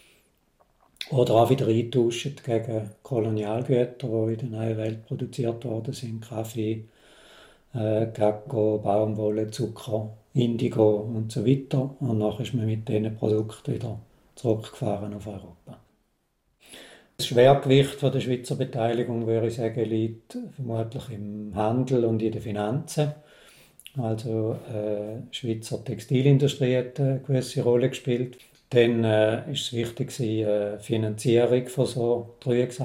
Oder auch wieder eingetauscht gegen Kolonialgüter, die in der neuen Welt produziert worden sind. Kaffee, äh, Kakao, Baumwolle, Zucker, Indigo und so weiter. Und dann ist man mit diesen Produkten wieder zurückgefahren auf Europa. Das Schwergewicht der Schweizer Beteiligung, würde ich sagen, liegt vermutlich im Handel und in den Finanzen. Also äh, die Schweizer Textilindustrie hat eine gewisse Rolle gespielt. Dann äh, ist es wichtig, die äh, Finanzierung von so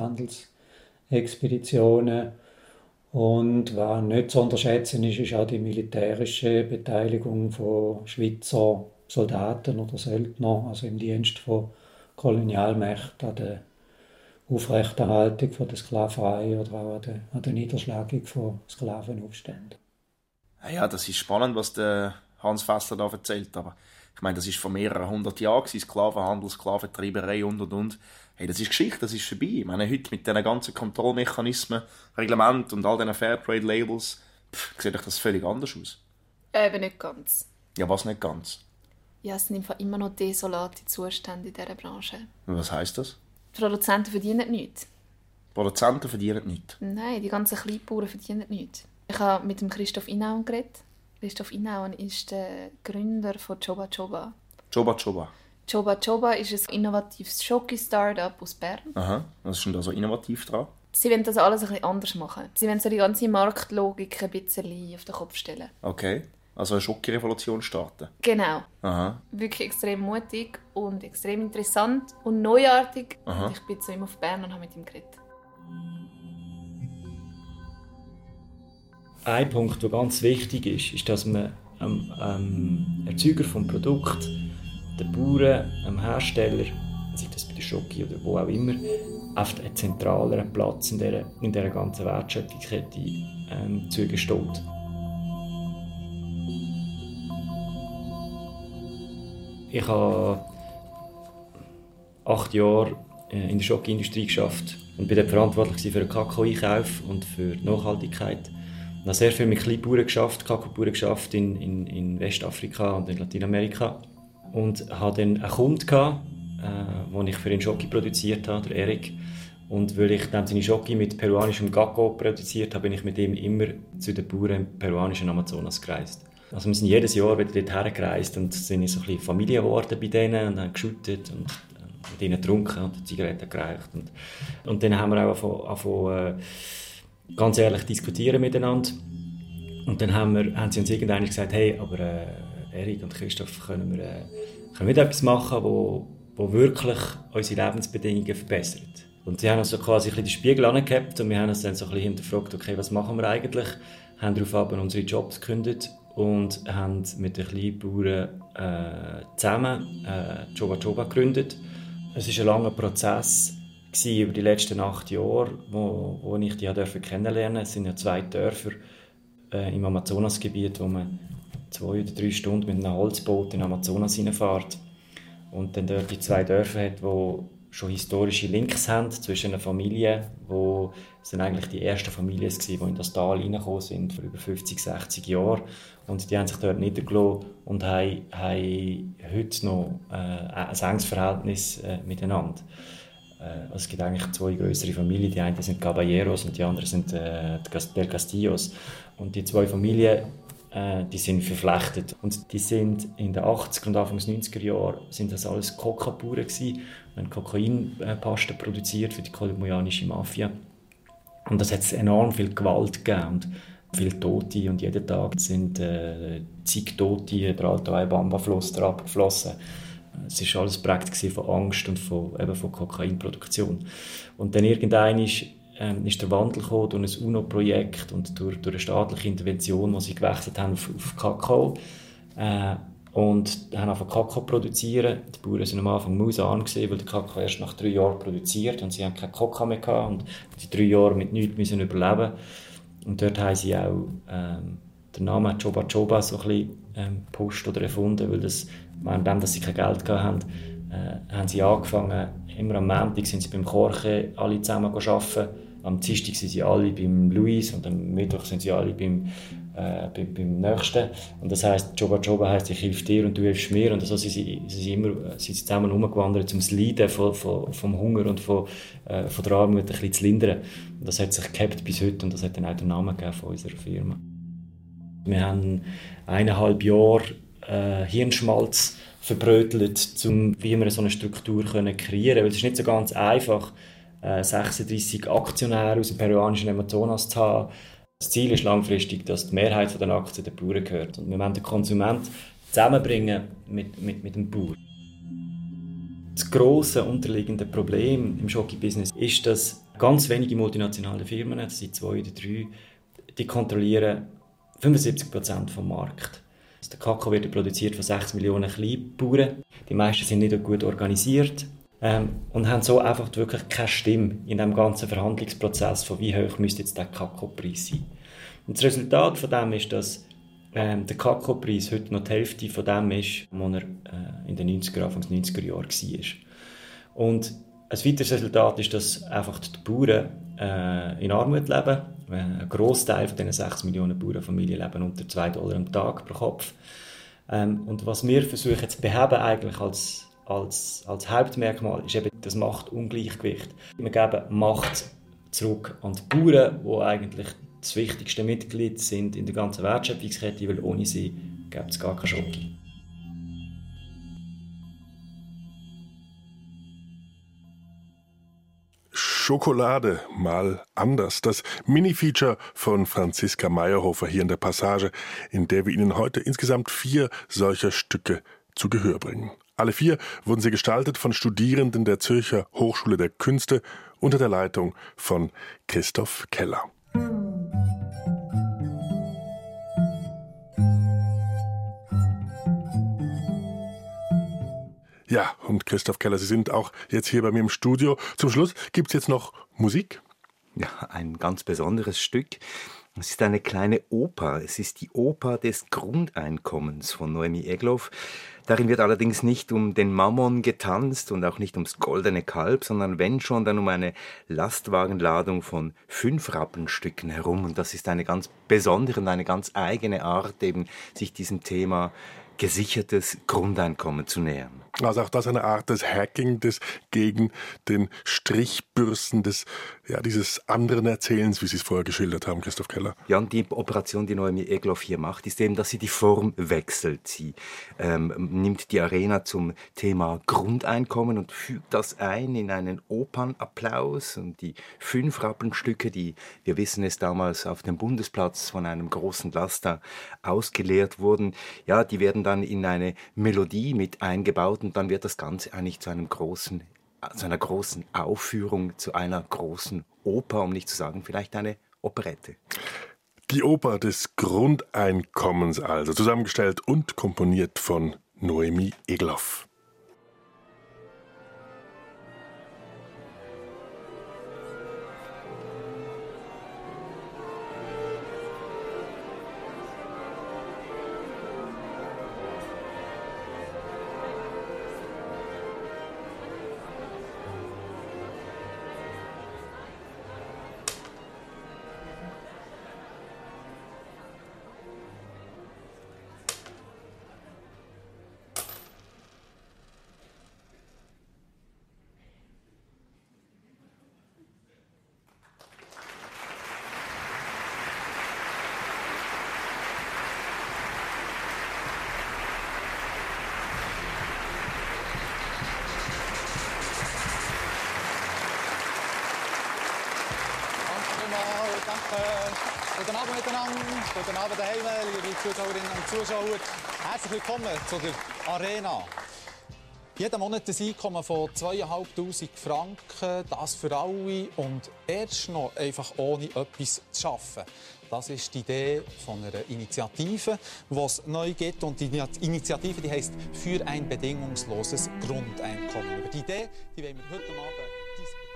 Treuhandelsexpeditionen. Und was nicht zu unterschätzen ist, ist auch die militärische Beteiligung von Schweizer Soldaten oder Söldnern, also im Dienst von Kolonialmächten, an der Aufrechterhaltung von der Sklaverei oder auch an der, an der Niederschlagung von Sklavenaufständen. Ja, das ist spannend, was der Hans Fessler da erzählt, aber ich meine, das ist vor mehreren hundert Jahren gewesen, Sklavenhandel, Sklaventreiberei und und und. Hey, das ist Geschichte, das ist vorbei. Ich meine, heute mit diesen ganzen Kontrollmechanismen, Reglement und all diesen Fairtrade-Labels, pff, sieht doch das völlig anders aus. Eben nicht ganz. Ja, was nicht ganz? Ja, es sind immer noch desolate Zustände in dieser Branche. Und was heisst das? Die Produzenten verdienen nichts. Produzenten verdienen nichts? Nein, die ganzen Kleinbauern verdienen nichts. Ich habe mit dem Christoph Inauen geredet. Christoph Inauen ist der Gründer von Choba Choba. Choba Choba? Choba Choba ist ein innovatives Schoki-Startup aus Bern. Aha, was ist denn da so innovativ dran? Sie wollen das alles ein bisschen anders machen. Sie wollen so die ganze Marktlogik ein bisschen auf den Kopf stellen. Okay, also eine Schoki-Revolution starten. Genau. Aha. Wirklich extrem mutig und extrem interessant und neuartig. Aha. Und ich bin zu ihm auf Bern und habe mit ihm geredet. Ein Punkt, der ganz wichtig ist, ist, dass man am ähm, Erzeuger des Produkts, den Bauern, dem Hersteller, sei das bei der Schoki oder wo auch immer, auf einen zentraleren Platz in dieser, in dieser ganzen Wertschöpfungskette ähm, zugesteht. Ich habe acht Jahre in der Schoki-Industrie gearbeitet und bin dort verantwortlich für den Kakao-Einkauf und für die Nachhaltigkeit. Ich habe sehr viel mit Kleinbauern gearbeitet, Kakaobauern gearbeitet in, in, in Westafrika und in Lateinamerika. Und hatte dann einen Kunden, gehabt, äh, den ich für ihn Schoki produziert habe, der Erik. Und weil ich dann seine Schoki mit peruanischem Kakao produziert habe, bin ich mit ihm immer zu den Bauern im peruanischen Amazonas gereist. Also wir sind jedes Jahr wieder dort hergereist und sind so ein bisschen Familie geworden bei denen und haben geschüttet und mit ihnen getrunken und Zigaretten geraucht. Und, und dann haben wir auch angefangen, äh, ganz ehrlich diskutieren miteinander. Und dann haben, wir, haben sie uns irgendwann gesagt, hey, aber äh, Erik und Christoph, können wir, äh, können wir nicht etwas machen, wo, wo wirklich unsere Lebensbedingungen verbessert. Und sie haben uns so quasi ein bisschen den Spiegel angehabt und wir haben uns dann so ein bisschen hinterfragt, okay, was machen wir eigentlich? Haben daraufhin unsere Jobs gekündigt und haben mit den Kleinbauern äh, zusammen äh, Choba Choba gegründet. Es war ein langer Prozess gewesen, über die letzten acht Jahre, wo, wo ich die kennenlernen durfte. Es sind ja zwei Dörfer äh, im Amazonasgebiet, wo man zwei oder drei Stunden mit einem Holzboot in Amazonas hineinfährt und dann dort die zwei Dörfer hat, wo schon historische Links haben zwischen einer Familie, wo es dann eigentlich die ersten Familien waren, die in das Tal reingekommen sind, vor über fünfzig, sechzig Jahren. Und die haben sich dort niedergelassen und haben, haben heute noch äh, ein enges Verhältnis äh, miteinander. Äh, es gibt eigentlich zwei größere Familien. Die einen sind Caballeros und die anderen sind äh, Del Castillos. Und die zwei Familien, äh, die sind verflechtet. Und die sind in den achtziger und Anfang neunziger Jahren sind das alles Coca-Bauern gewesen. Wir haben Kokainpaste produziert für die kolumbianische Mafia. Und das hat enorm viel Gewalt gegeben und viele Tote. Und jeden Tag sind äh, zig Tote der Alto Aibamba-Fluss abgeflossen. Es war alles geprägt von Angst und von, eben von Kokainproduktion. Und dann irgendwann ist, ähm, ist der Wandel gekommen durch ein UNO-Projekt und durch, durch eine staatliche Intervention, wo sie gewechselt haben auf, auf Kakao. Äh, und haben angefangen Kakao zu produzieren. Die Bauern waren am Anfang mausarm, weil der Kakao erst nach drei Jahren produziert und sie haben keinen Kakao mehr gehabt und die drei Jahre mit nichts müssen überleben. Und dort haben sie auch ähm, den Namen Choba Choba so ein bisschen ähm, gepusht oder erfunden, weil das, währenddem dass sie kein Geld hatten, äh, haben sie angefangen, immer am Montag sind sie beim Korche alle zusammen arbeiten, am Dienstag sind sie alle beim Luis und am Mittwoch sind sie alle beim, äh, beim, beim Nächsten. Und das heisst, Choba Choba heisst, ich helfe dir und du hilfst mir. Und so sind sie, sind sie immer sind sie zusammen herumgewandert, um das Leiden von, von, vom Hunger und von, äh, von der Armut ein bisschen zu lindern. Und das hat sich gehabt bis heute und das hat dann auch den Namen gegeben von unserer Firma. Wir haben eineinhalb Jahre äh, Hirnschmalz verbrötelt, um wie wir so eine Struktur können kreieren können. Weil es ist nicht so ganz einfach, äh, sechsunddreissig Aktionäre aus dem peruanischen Amazonas zu haben. Das Ziel ist langfristig, dass die Mehrheit der Aktien den Bauern gehört. Und wir wollen den Konsument zusammenbringen mit, mit, mit dem Bauer. Das grosse unterliegende Problem im Schoki-Business ist, dass ganz wenige multinationale Firmen, das sind zwei oder drei, die kontrollieren fünfundsiebzig Prozent vom Markt. Also der Kakao wird produziert von sechs Millionen Kleinbauern. Die meisten sind nicht gut organisiert ähm, und haben so einfach wirklich keine Stimme in dem ganzen Verhandlungsprozess von wie hoch müsste jetzt der Kakaopreis sein. Und das Resultat von dem ist, dass ähm, der Kakaopreis heute noch die Hälfte von dem ist, was er äh, in den neunziger, Anfangs neunziger Jahren war. Und ein weiteres Resultat ist, dass einfach die Bauern äh, in Armut leben. Ein Grossteil von diesen sechs Millionen Bauernfamilien leben unter zwei Dollar am Tag pro Kopf. Ähm, und was wir versuchen zu beheben eigentlich als, als, als Hauptmerkmal ist eben das Machtungleichgewicht. Wir geben Macht zurück an die Bauern, die eigentlich das wichtigste Mitglied sind in der ganzen Wertschöpfungskette, weil ohne sie gibt es gar keine Schoki. Schokolade mal anders. Das Mini-Feature von Franziska Meyerhofer hier in der Passage, in der wir Ihnen heute insgesamt vier solcher Stücke zu Gehör bringen. Alle vier wurden sie gestaltet von Studierenden der Zürcher Hochschule der Künste unter der Leitung von Christoph Keller. Ja, und Christoph Keller, Sie sind auch jetzt hier bei mir im Studio. Zum Schluss gibt es jetzt noch Musik. Ja, ein ganz besonderes Stück. Es ist eine kleine Oper. Es ist die Oper des Grundeinkommens von Noemi Egloff. Darin wird allerdings nicht um den Mammon getanzt und auch nicht ums goldene Kalb, sondern wenn schon, dann um eine Lastwagenladung von fünf Rappenstücken herum. Und das ist eine ganz besondere und eine ganz eigene Art, eben sich diesem Thema gesichertes Grundeinkommen zu nähern. Also auch das eine Art des Hacking, des gegen den Strichbürsten des, ja, dieses anderen Erzählens, wie Sie es vorher geschildert haben, Christoph Keller. Ja, und die Operation, die Noemi Egloff hier macht, ist eben, dass sie die Form wechselt. Sie ähm, nimmt die Arena zum Thema Grundeinkommen und fügt das ein in einen Opernapplaus. Und die fünf Rappenstücke, die, wir wissen es, damals auf dem Bundesplatz von einem großen Laster ausgeleert wurden, ja, die werden dann in eine Melodie mit eingebaut und dann wird das Ganze eigentlich zu einem großen, zu einer großen Aufführung, zu einer großen Oper, um nicht zu sagen, vielleicht eine Operette. Die Oper des Grundeinkommens also, zusammengestellt und komponiert von Noemi Egloff. Guten Abend miteinander, guten Abend daheim, liebe Zuschauerinnen und Zuschauer. Herzlich willkommen zu der Arena. Jeden Monat ein Einkommen von zweitausendfünfhundert Franken, das für alle und erst noch einfach ohne etwas zu arbeiten. Das ist die Idee von einer Initiative, die es neu gibt. Und die Initiative die heisst «Für ein bedingungsloses Grundeinkommen». Über die Idee die wollen wir heute Abend diskutieren.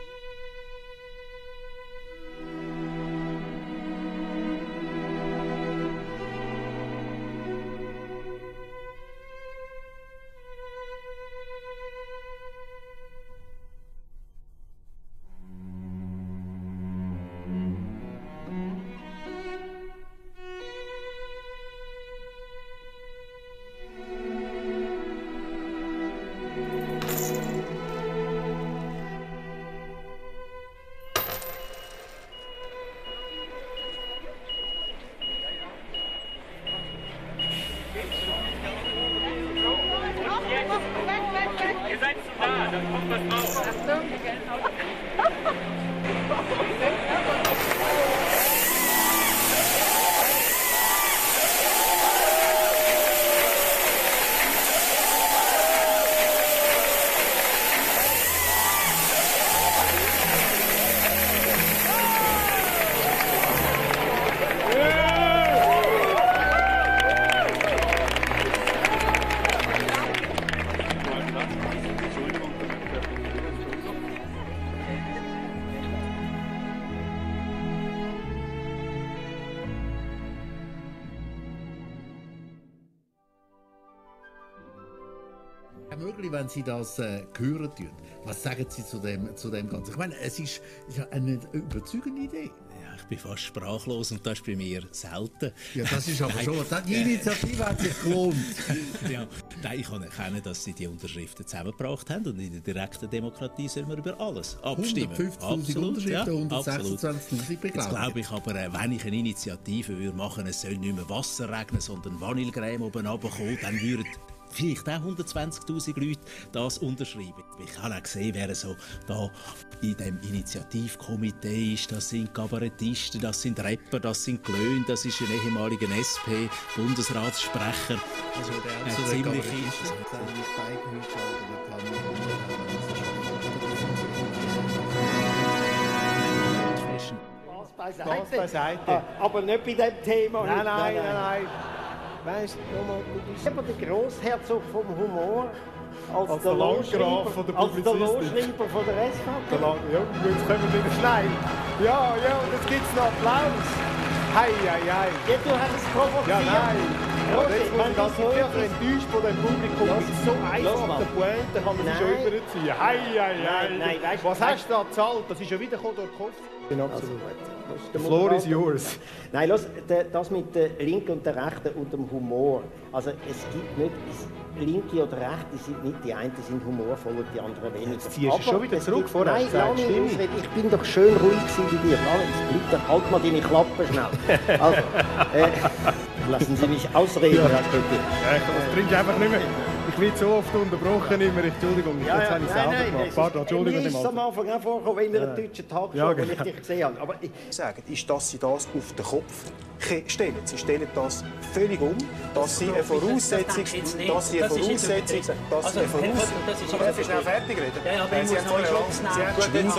Herr Mögli, wenn Sie das äh, hören tun, was sagen Sie zu dem, zu dem Ganzen? Ich meine, es ist, ist ja eine überzeugende Idee. Ja, ich bin fast sprachlos und das ist bei mir selten. Ja, das ist aber schon, die Initiative hat sich gelohnt. Ja, nein, ich kann erkennen, dass Sie die Unterschriften zusammengebracht haben und in der direkten Demokratie sollen wir über alles abstimmen. hundertfünfzigtausend Unterschriften, ja, hundertsechsundzwanzigtausend beglaubigt. Jetzt glaube ich aber, wenn ich eine Initiative würde machen, es soll nicht mehr Wasser regnen, sondern Vanillecreme oben runterkommen, dann würden vielleicht auch hundertzwanzigtausend Leute das unterschreiben. Ich habe auch gesehen, wer so da in dem Initiativkomitee ist. Das sind Kabarettisten, das sind Rapper, das sind Glöhn, das ist ein ehemaliger S P-Bundesratssprecher. Also der äh, ziemlich Beiseite. Spaß beiseite. Ah, aber nicht bei dem Thema. Nein, nein, nein, nein. Weißt du, du bist aber der Grossherzog vom Humor als, als der Landgraf von der Publizistik. Als der Lohnschreiber von der S V P. Ja, jetzt kommen wir wieder schnell. Ja, ja, und jetzt gibt es noch Applaus. Hei, hei, hei. Ja, du hast es provoziert. Ja, nein. Rosi, jetzt muss ich ganz wirklich enttäuscht von dem Publikum. Lass, mit so einfach der Pointe kann man sich schon überziehen. Hei, hei, hei. Nein, nein, weißt, was weißt, hast du da gezahlt? Das ist ja wieder durch den Kopf. Absolut. The floor is yours. Nein, los, das mit der Linken und der Rechten und dem Humor. Also es gibt nicht, es, Linke oder Rechte sind nicht, die einen sind humorvoll und die anderen weniger. Jetzt ziehst du schon wieder zurück gibt, vorher. Nein, lass mich ausreden. Ich bin doch schön ruhig bei dir. Bitte halt mal deine Klappe schnell. Also, äh, lassen Sie mich ausreden, ja. Herr Köppel. Ja, das bringt einfach nicht mehr. Ich werde so oft unterbrochen immer. Entschuldigung, ja, jetzt ja, habe ich es nein, selber nein, gemacht. Pardon, Entschuldigung. Mir ist es am Anfang auch vorgekommen, wenn wir einen deutschen Talkshow, ja, genau. Wo ich dich gesehen habe. Aber ich sagen, ist, dass sie das auf den Kopf stellen. Sie stellen das völlig um, dass sie eine Voraussetzung, dass sie eine Voraussetzung, dass sie eine Voraussetzung, darf ich schnell fertig reden? Ja, aber ich muss noch einen Schluss nehmen.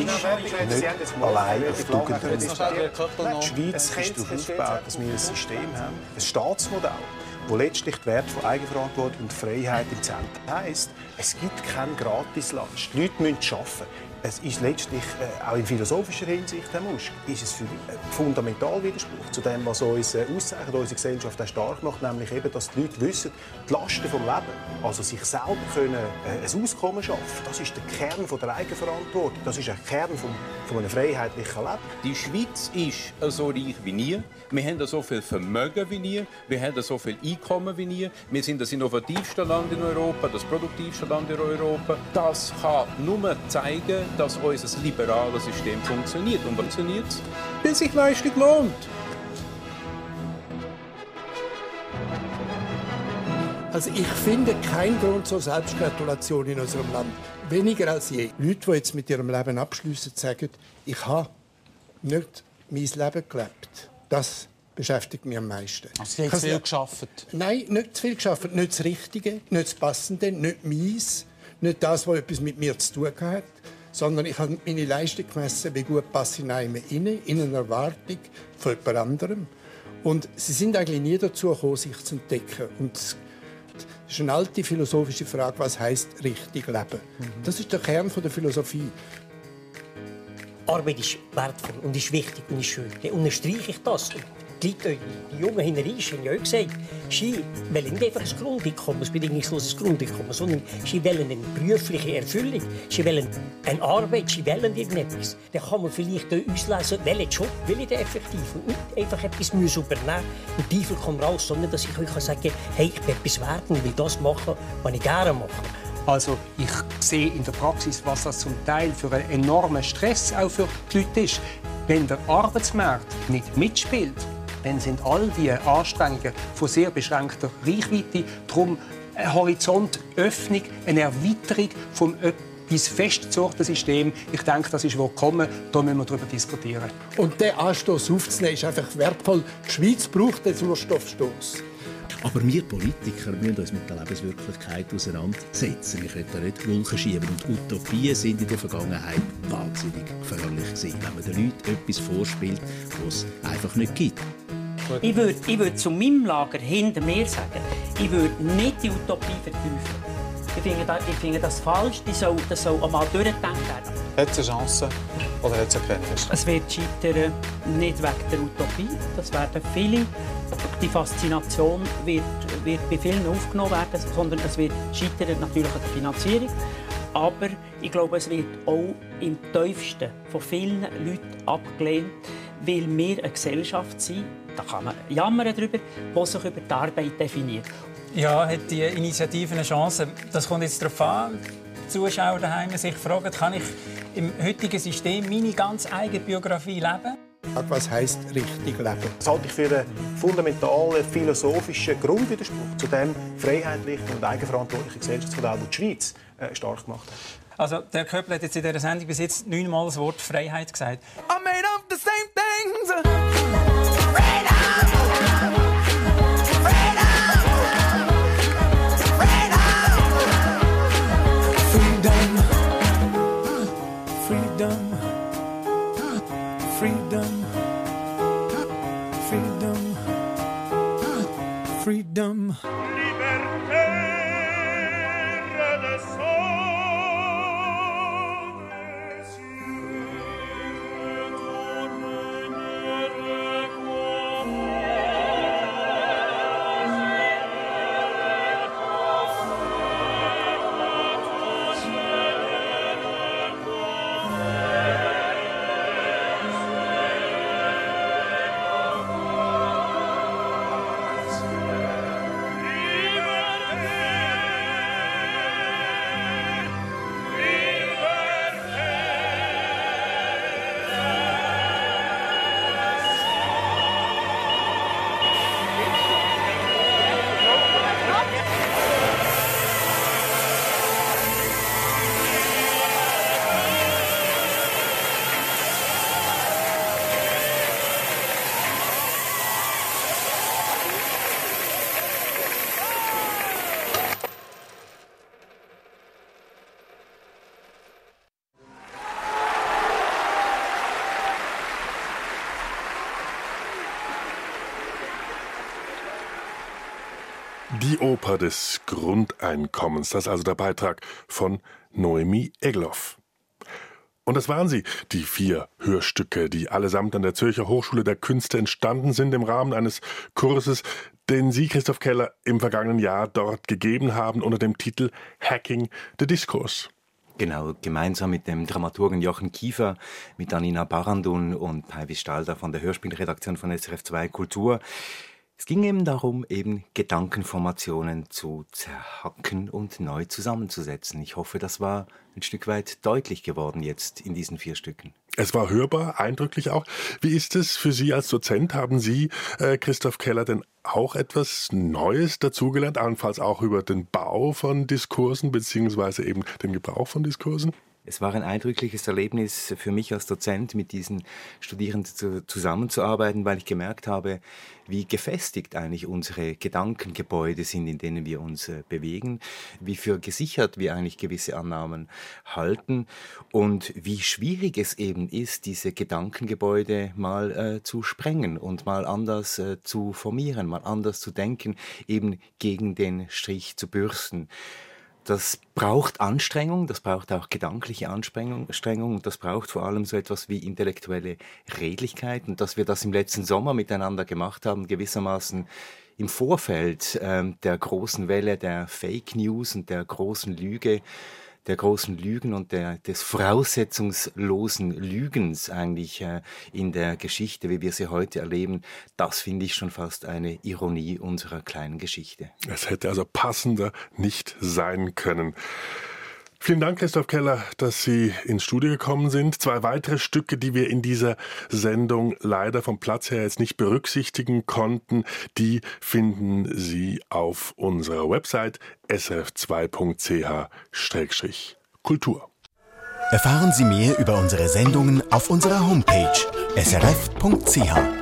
Sie haben jetzt mal relativ lange diskutiert. Die Schweiz ist darauf aufgebaut, dass wir ein System haben, ein Staatsmodell, wo letztlich die Werte von Eigenverantwortung und Freiheit im Zentrum heisst, es gibt keinen Gratislunch. Die Leute müssen arbeiten. Es ist letztlich, äh, auch in philosophischer Hinsicht, Herr Musch, ist es für ein fundamentaler Widerspruch zu dem, was uns äh, auszeichnet, unsere Gesellschaft auch stark macht, nämlich eben, dass die Leute wissen, die Lasten vom Leben, also sich selber können, äh, ein Auskommen schaffen, das ist der Kern von der Eigenverantwortung, das ist der Kern vom, von einem freiheitlichen Leben. Die Schweiz ist so reich wie nie. Wir haben so viel Vermögen wie nie. Wir haben so viel Einkommen wie nie. Wir sind das innovativste Land in Europa, das produktivste Land in Europa. Das kann nur zeigen, dass unser liberales System funktioniert. Und funktioniert es, weil sich Leistung lohnt. Also ich finde keinen Grund zur Selbstgratulation in unserem Land. Weniger als je. Leute, die jetzt mit ihrem Leben abschliessen, sagen, ich habe nicht mein Leben gelebt. Das beschäftigt mich am meisten. Also Sie haben zu viel gearbeitet? Nein, nicht zu viel gearbeitet. Nicht das Richtige, nicht das Passende, nicht meins, nicht das, was etwas mit mir zu tun hat, sondern ich habe meine Leistung gemessen, wie gut passe ich rein, in eine Erwartung von jemand anderem. Und sie sind eigentlich nie dazu gekommen, sich zu entdecken. Und das ist eine alte philosophische Frage, was heisst richtig leben? Mhm. Das ist der Kern der Philosophie. Arbeit ist wertvoll und ist wichtig und ist schön. Dann unterstreiche ich das. Die Leute, die Jungen hinten rein, haben ja auch gesagt, sie wollen nicht einfach ein Grundeinkommen, ein bedingungsloses Grundeinkommen, sondern sie wollen eine berufliche Erfüllung. Sie wollen eine Arbeit, sie wollen irgendetwas. Dann kann man vielleicht auslesen, welchen Job will ich denn effektiv und nicht einfach etwas übernehmen und Teufel kommt raus, sondern dass ich euch sagen kann, hey, ich bin etwas wert und ich will das machen, was ich gerne mache. Also ich sehe in der Praxis, was das zum Teil für einen enormen Stress auch für die Leute ist. Wenn der Arbeitsmarkt nicht mitspielt, dann sind all die Anstrengungen von sehr beschränkter Reichweite. Darum eine Horizontöffnung, eine Erweiterung von etwas festzurchten System. Ich denke, das ist willkommen. Da müssen wir darüber diskutieren. Und diesen Anstoß aufzunehmen, ist einfach wertvoll. Die Schweiz braucht den Sauerstoffstoß. Aber wir Politiker müssen uns mit der Lebenswirklichkeit auseinandersetzen. Wir können da nicht Wolken schieben. Und Utopien sind in der Vergangenheit wahnsinnig gefährlich gewesen, wenn man den Leuten etwas vorspielt, was es einfach nicht gibt. Ich würde, ich würde zu meinem Lager hinter mir sagen, ich würde nicht die Utopie verteufeln. Ich finde, das, ich finde das falsch. Das soll, das soll einmal durchgedacht werden. Hat es eine Chance oder hat es keine Chance? Es wird scheitern, nicht wegen der Utopie. Das werden viele. Die Faszination wird, wird bei vielen aufgenommen werden, sondern es wird scheitern natürlich an der Finanzierung. Aber ich glaube, es wird auch im tiefsten von vielen Leuten abgelehnt, weil wir eine Gesellschaft sind, da kann man jammern darüber, die sich über die Arbeit definiert. Ja, hat die Initiative eine Chance? Das kommt jetzt darauf an. Die Zuschauer daheim sich fragen, kann ich im heutigen System meine ganz eigene Biografie leben? Was heisst richtig leben? Das halte ich für einen fundamentalen philosophischen Grundwiderspruch zu dem freiheitlichen und eigenverantwortlichen Gesellschaftsmodell, das die Schweiz äh, stark gemacht hat. Also, der Köppel hat jetzt in dieser Sendung bis jetzt neunmal das Wort Freiheit gesagt. I made up the same things. Freedom. Die Oper des Grundeinkommens, das ist also der Beitrag von Noemi Egloff. Und das waren sie, die vier Hörstücke, die allesamt an der Zürcher Hochschule der Künste entstanden sind im Rahmen eines Kurses, den Sie, Christoph Keller, im vergangenen Jahr dort gegeben haben unter dem Titel Hacking the Discourse. Genau, gemeinsam mit dem Dramaturgen Jochen Kiefer, mit Anina Barandun und Paivi Stalder von der Hörspielredaktion von S R F zwei Kultur. Es ging eben darum, eben Gedankenformationen zu zerhacken und neu zusammenzusetzen. Ich hoffe, das war ein Stück weit deutlich geworden jetzt in diesen vier Stücken. Es war hörbar, eindrücklich auch. Wie ist es für Sie als Dozent? Haben Sie, äh, Christoph Keller, denn auch etwas Neues dazugelernt, allenfalls auch über den Bau von Diskursen beziehungsweise eben den Gebrauch von Diskursen? Es war ein eindrückliches Erlebnis für mich als Dozent, mit diesen Studierenden zu, zusammenzuarbeiten, weil ich gemerkt habe, wie gefestigt eigentlich unsere Gedankengebäude sind, in denen wir uns äh, bewegen, wie für gesichert wir eigentlich gewisse Annahmen halten und wie schwierig es eben ist, diese Gedankengebäude mal äh, zu sprengen und mal anders äh, zu formieren, mal anders zu denken, eben gegen den Strich zu bürsten. Das braucht Anstrengung, das braucht auch gedankliche Anstrengung und das braucht vor allem so etwas wie intellektuelle Redlichkeit. Und dass wir das im letzten Sommer miteinander gemacht haben, gewissermaßen im Vorfeld äh, der großen Welle der Fake News und der großen Lüge, der großen Lügen und der, des voraussetzungslosen Lügens eigentlich äh, in der Geschichte, wie wir sie heute erleben, das finde ich schon fast eine Ironie unserer kleinen Geschichte. Es hätte also passender nicht sein können. Vielen Dank, Christoph Keller, dass Sie ins Studio gekommen sind. Zwei weitere Stücke, die wir in dieser Sendung leider vom Platz her jetzt nicht berücksichtigen konnten, die finden Sie auf unserer Website s r f zwei punkt c h Schrägstrich Kultur. Erfahren Sie mehr über unsere Sendungen auf unserer Homepage s r f punkt c h.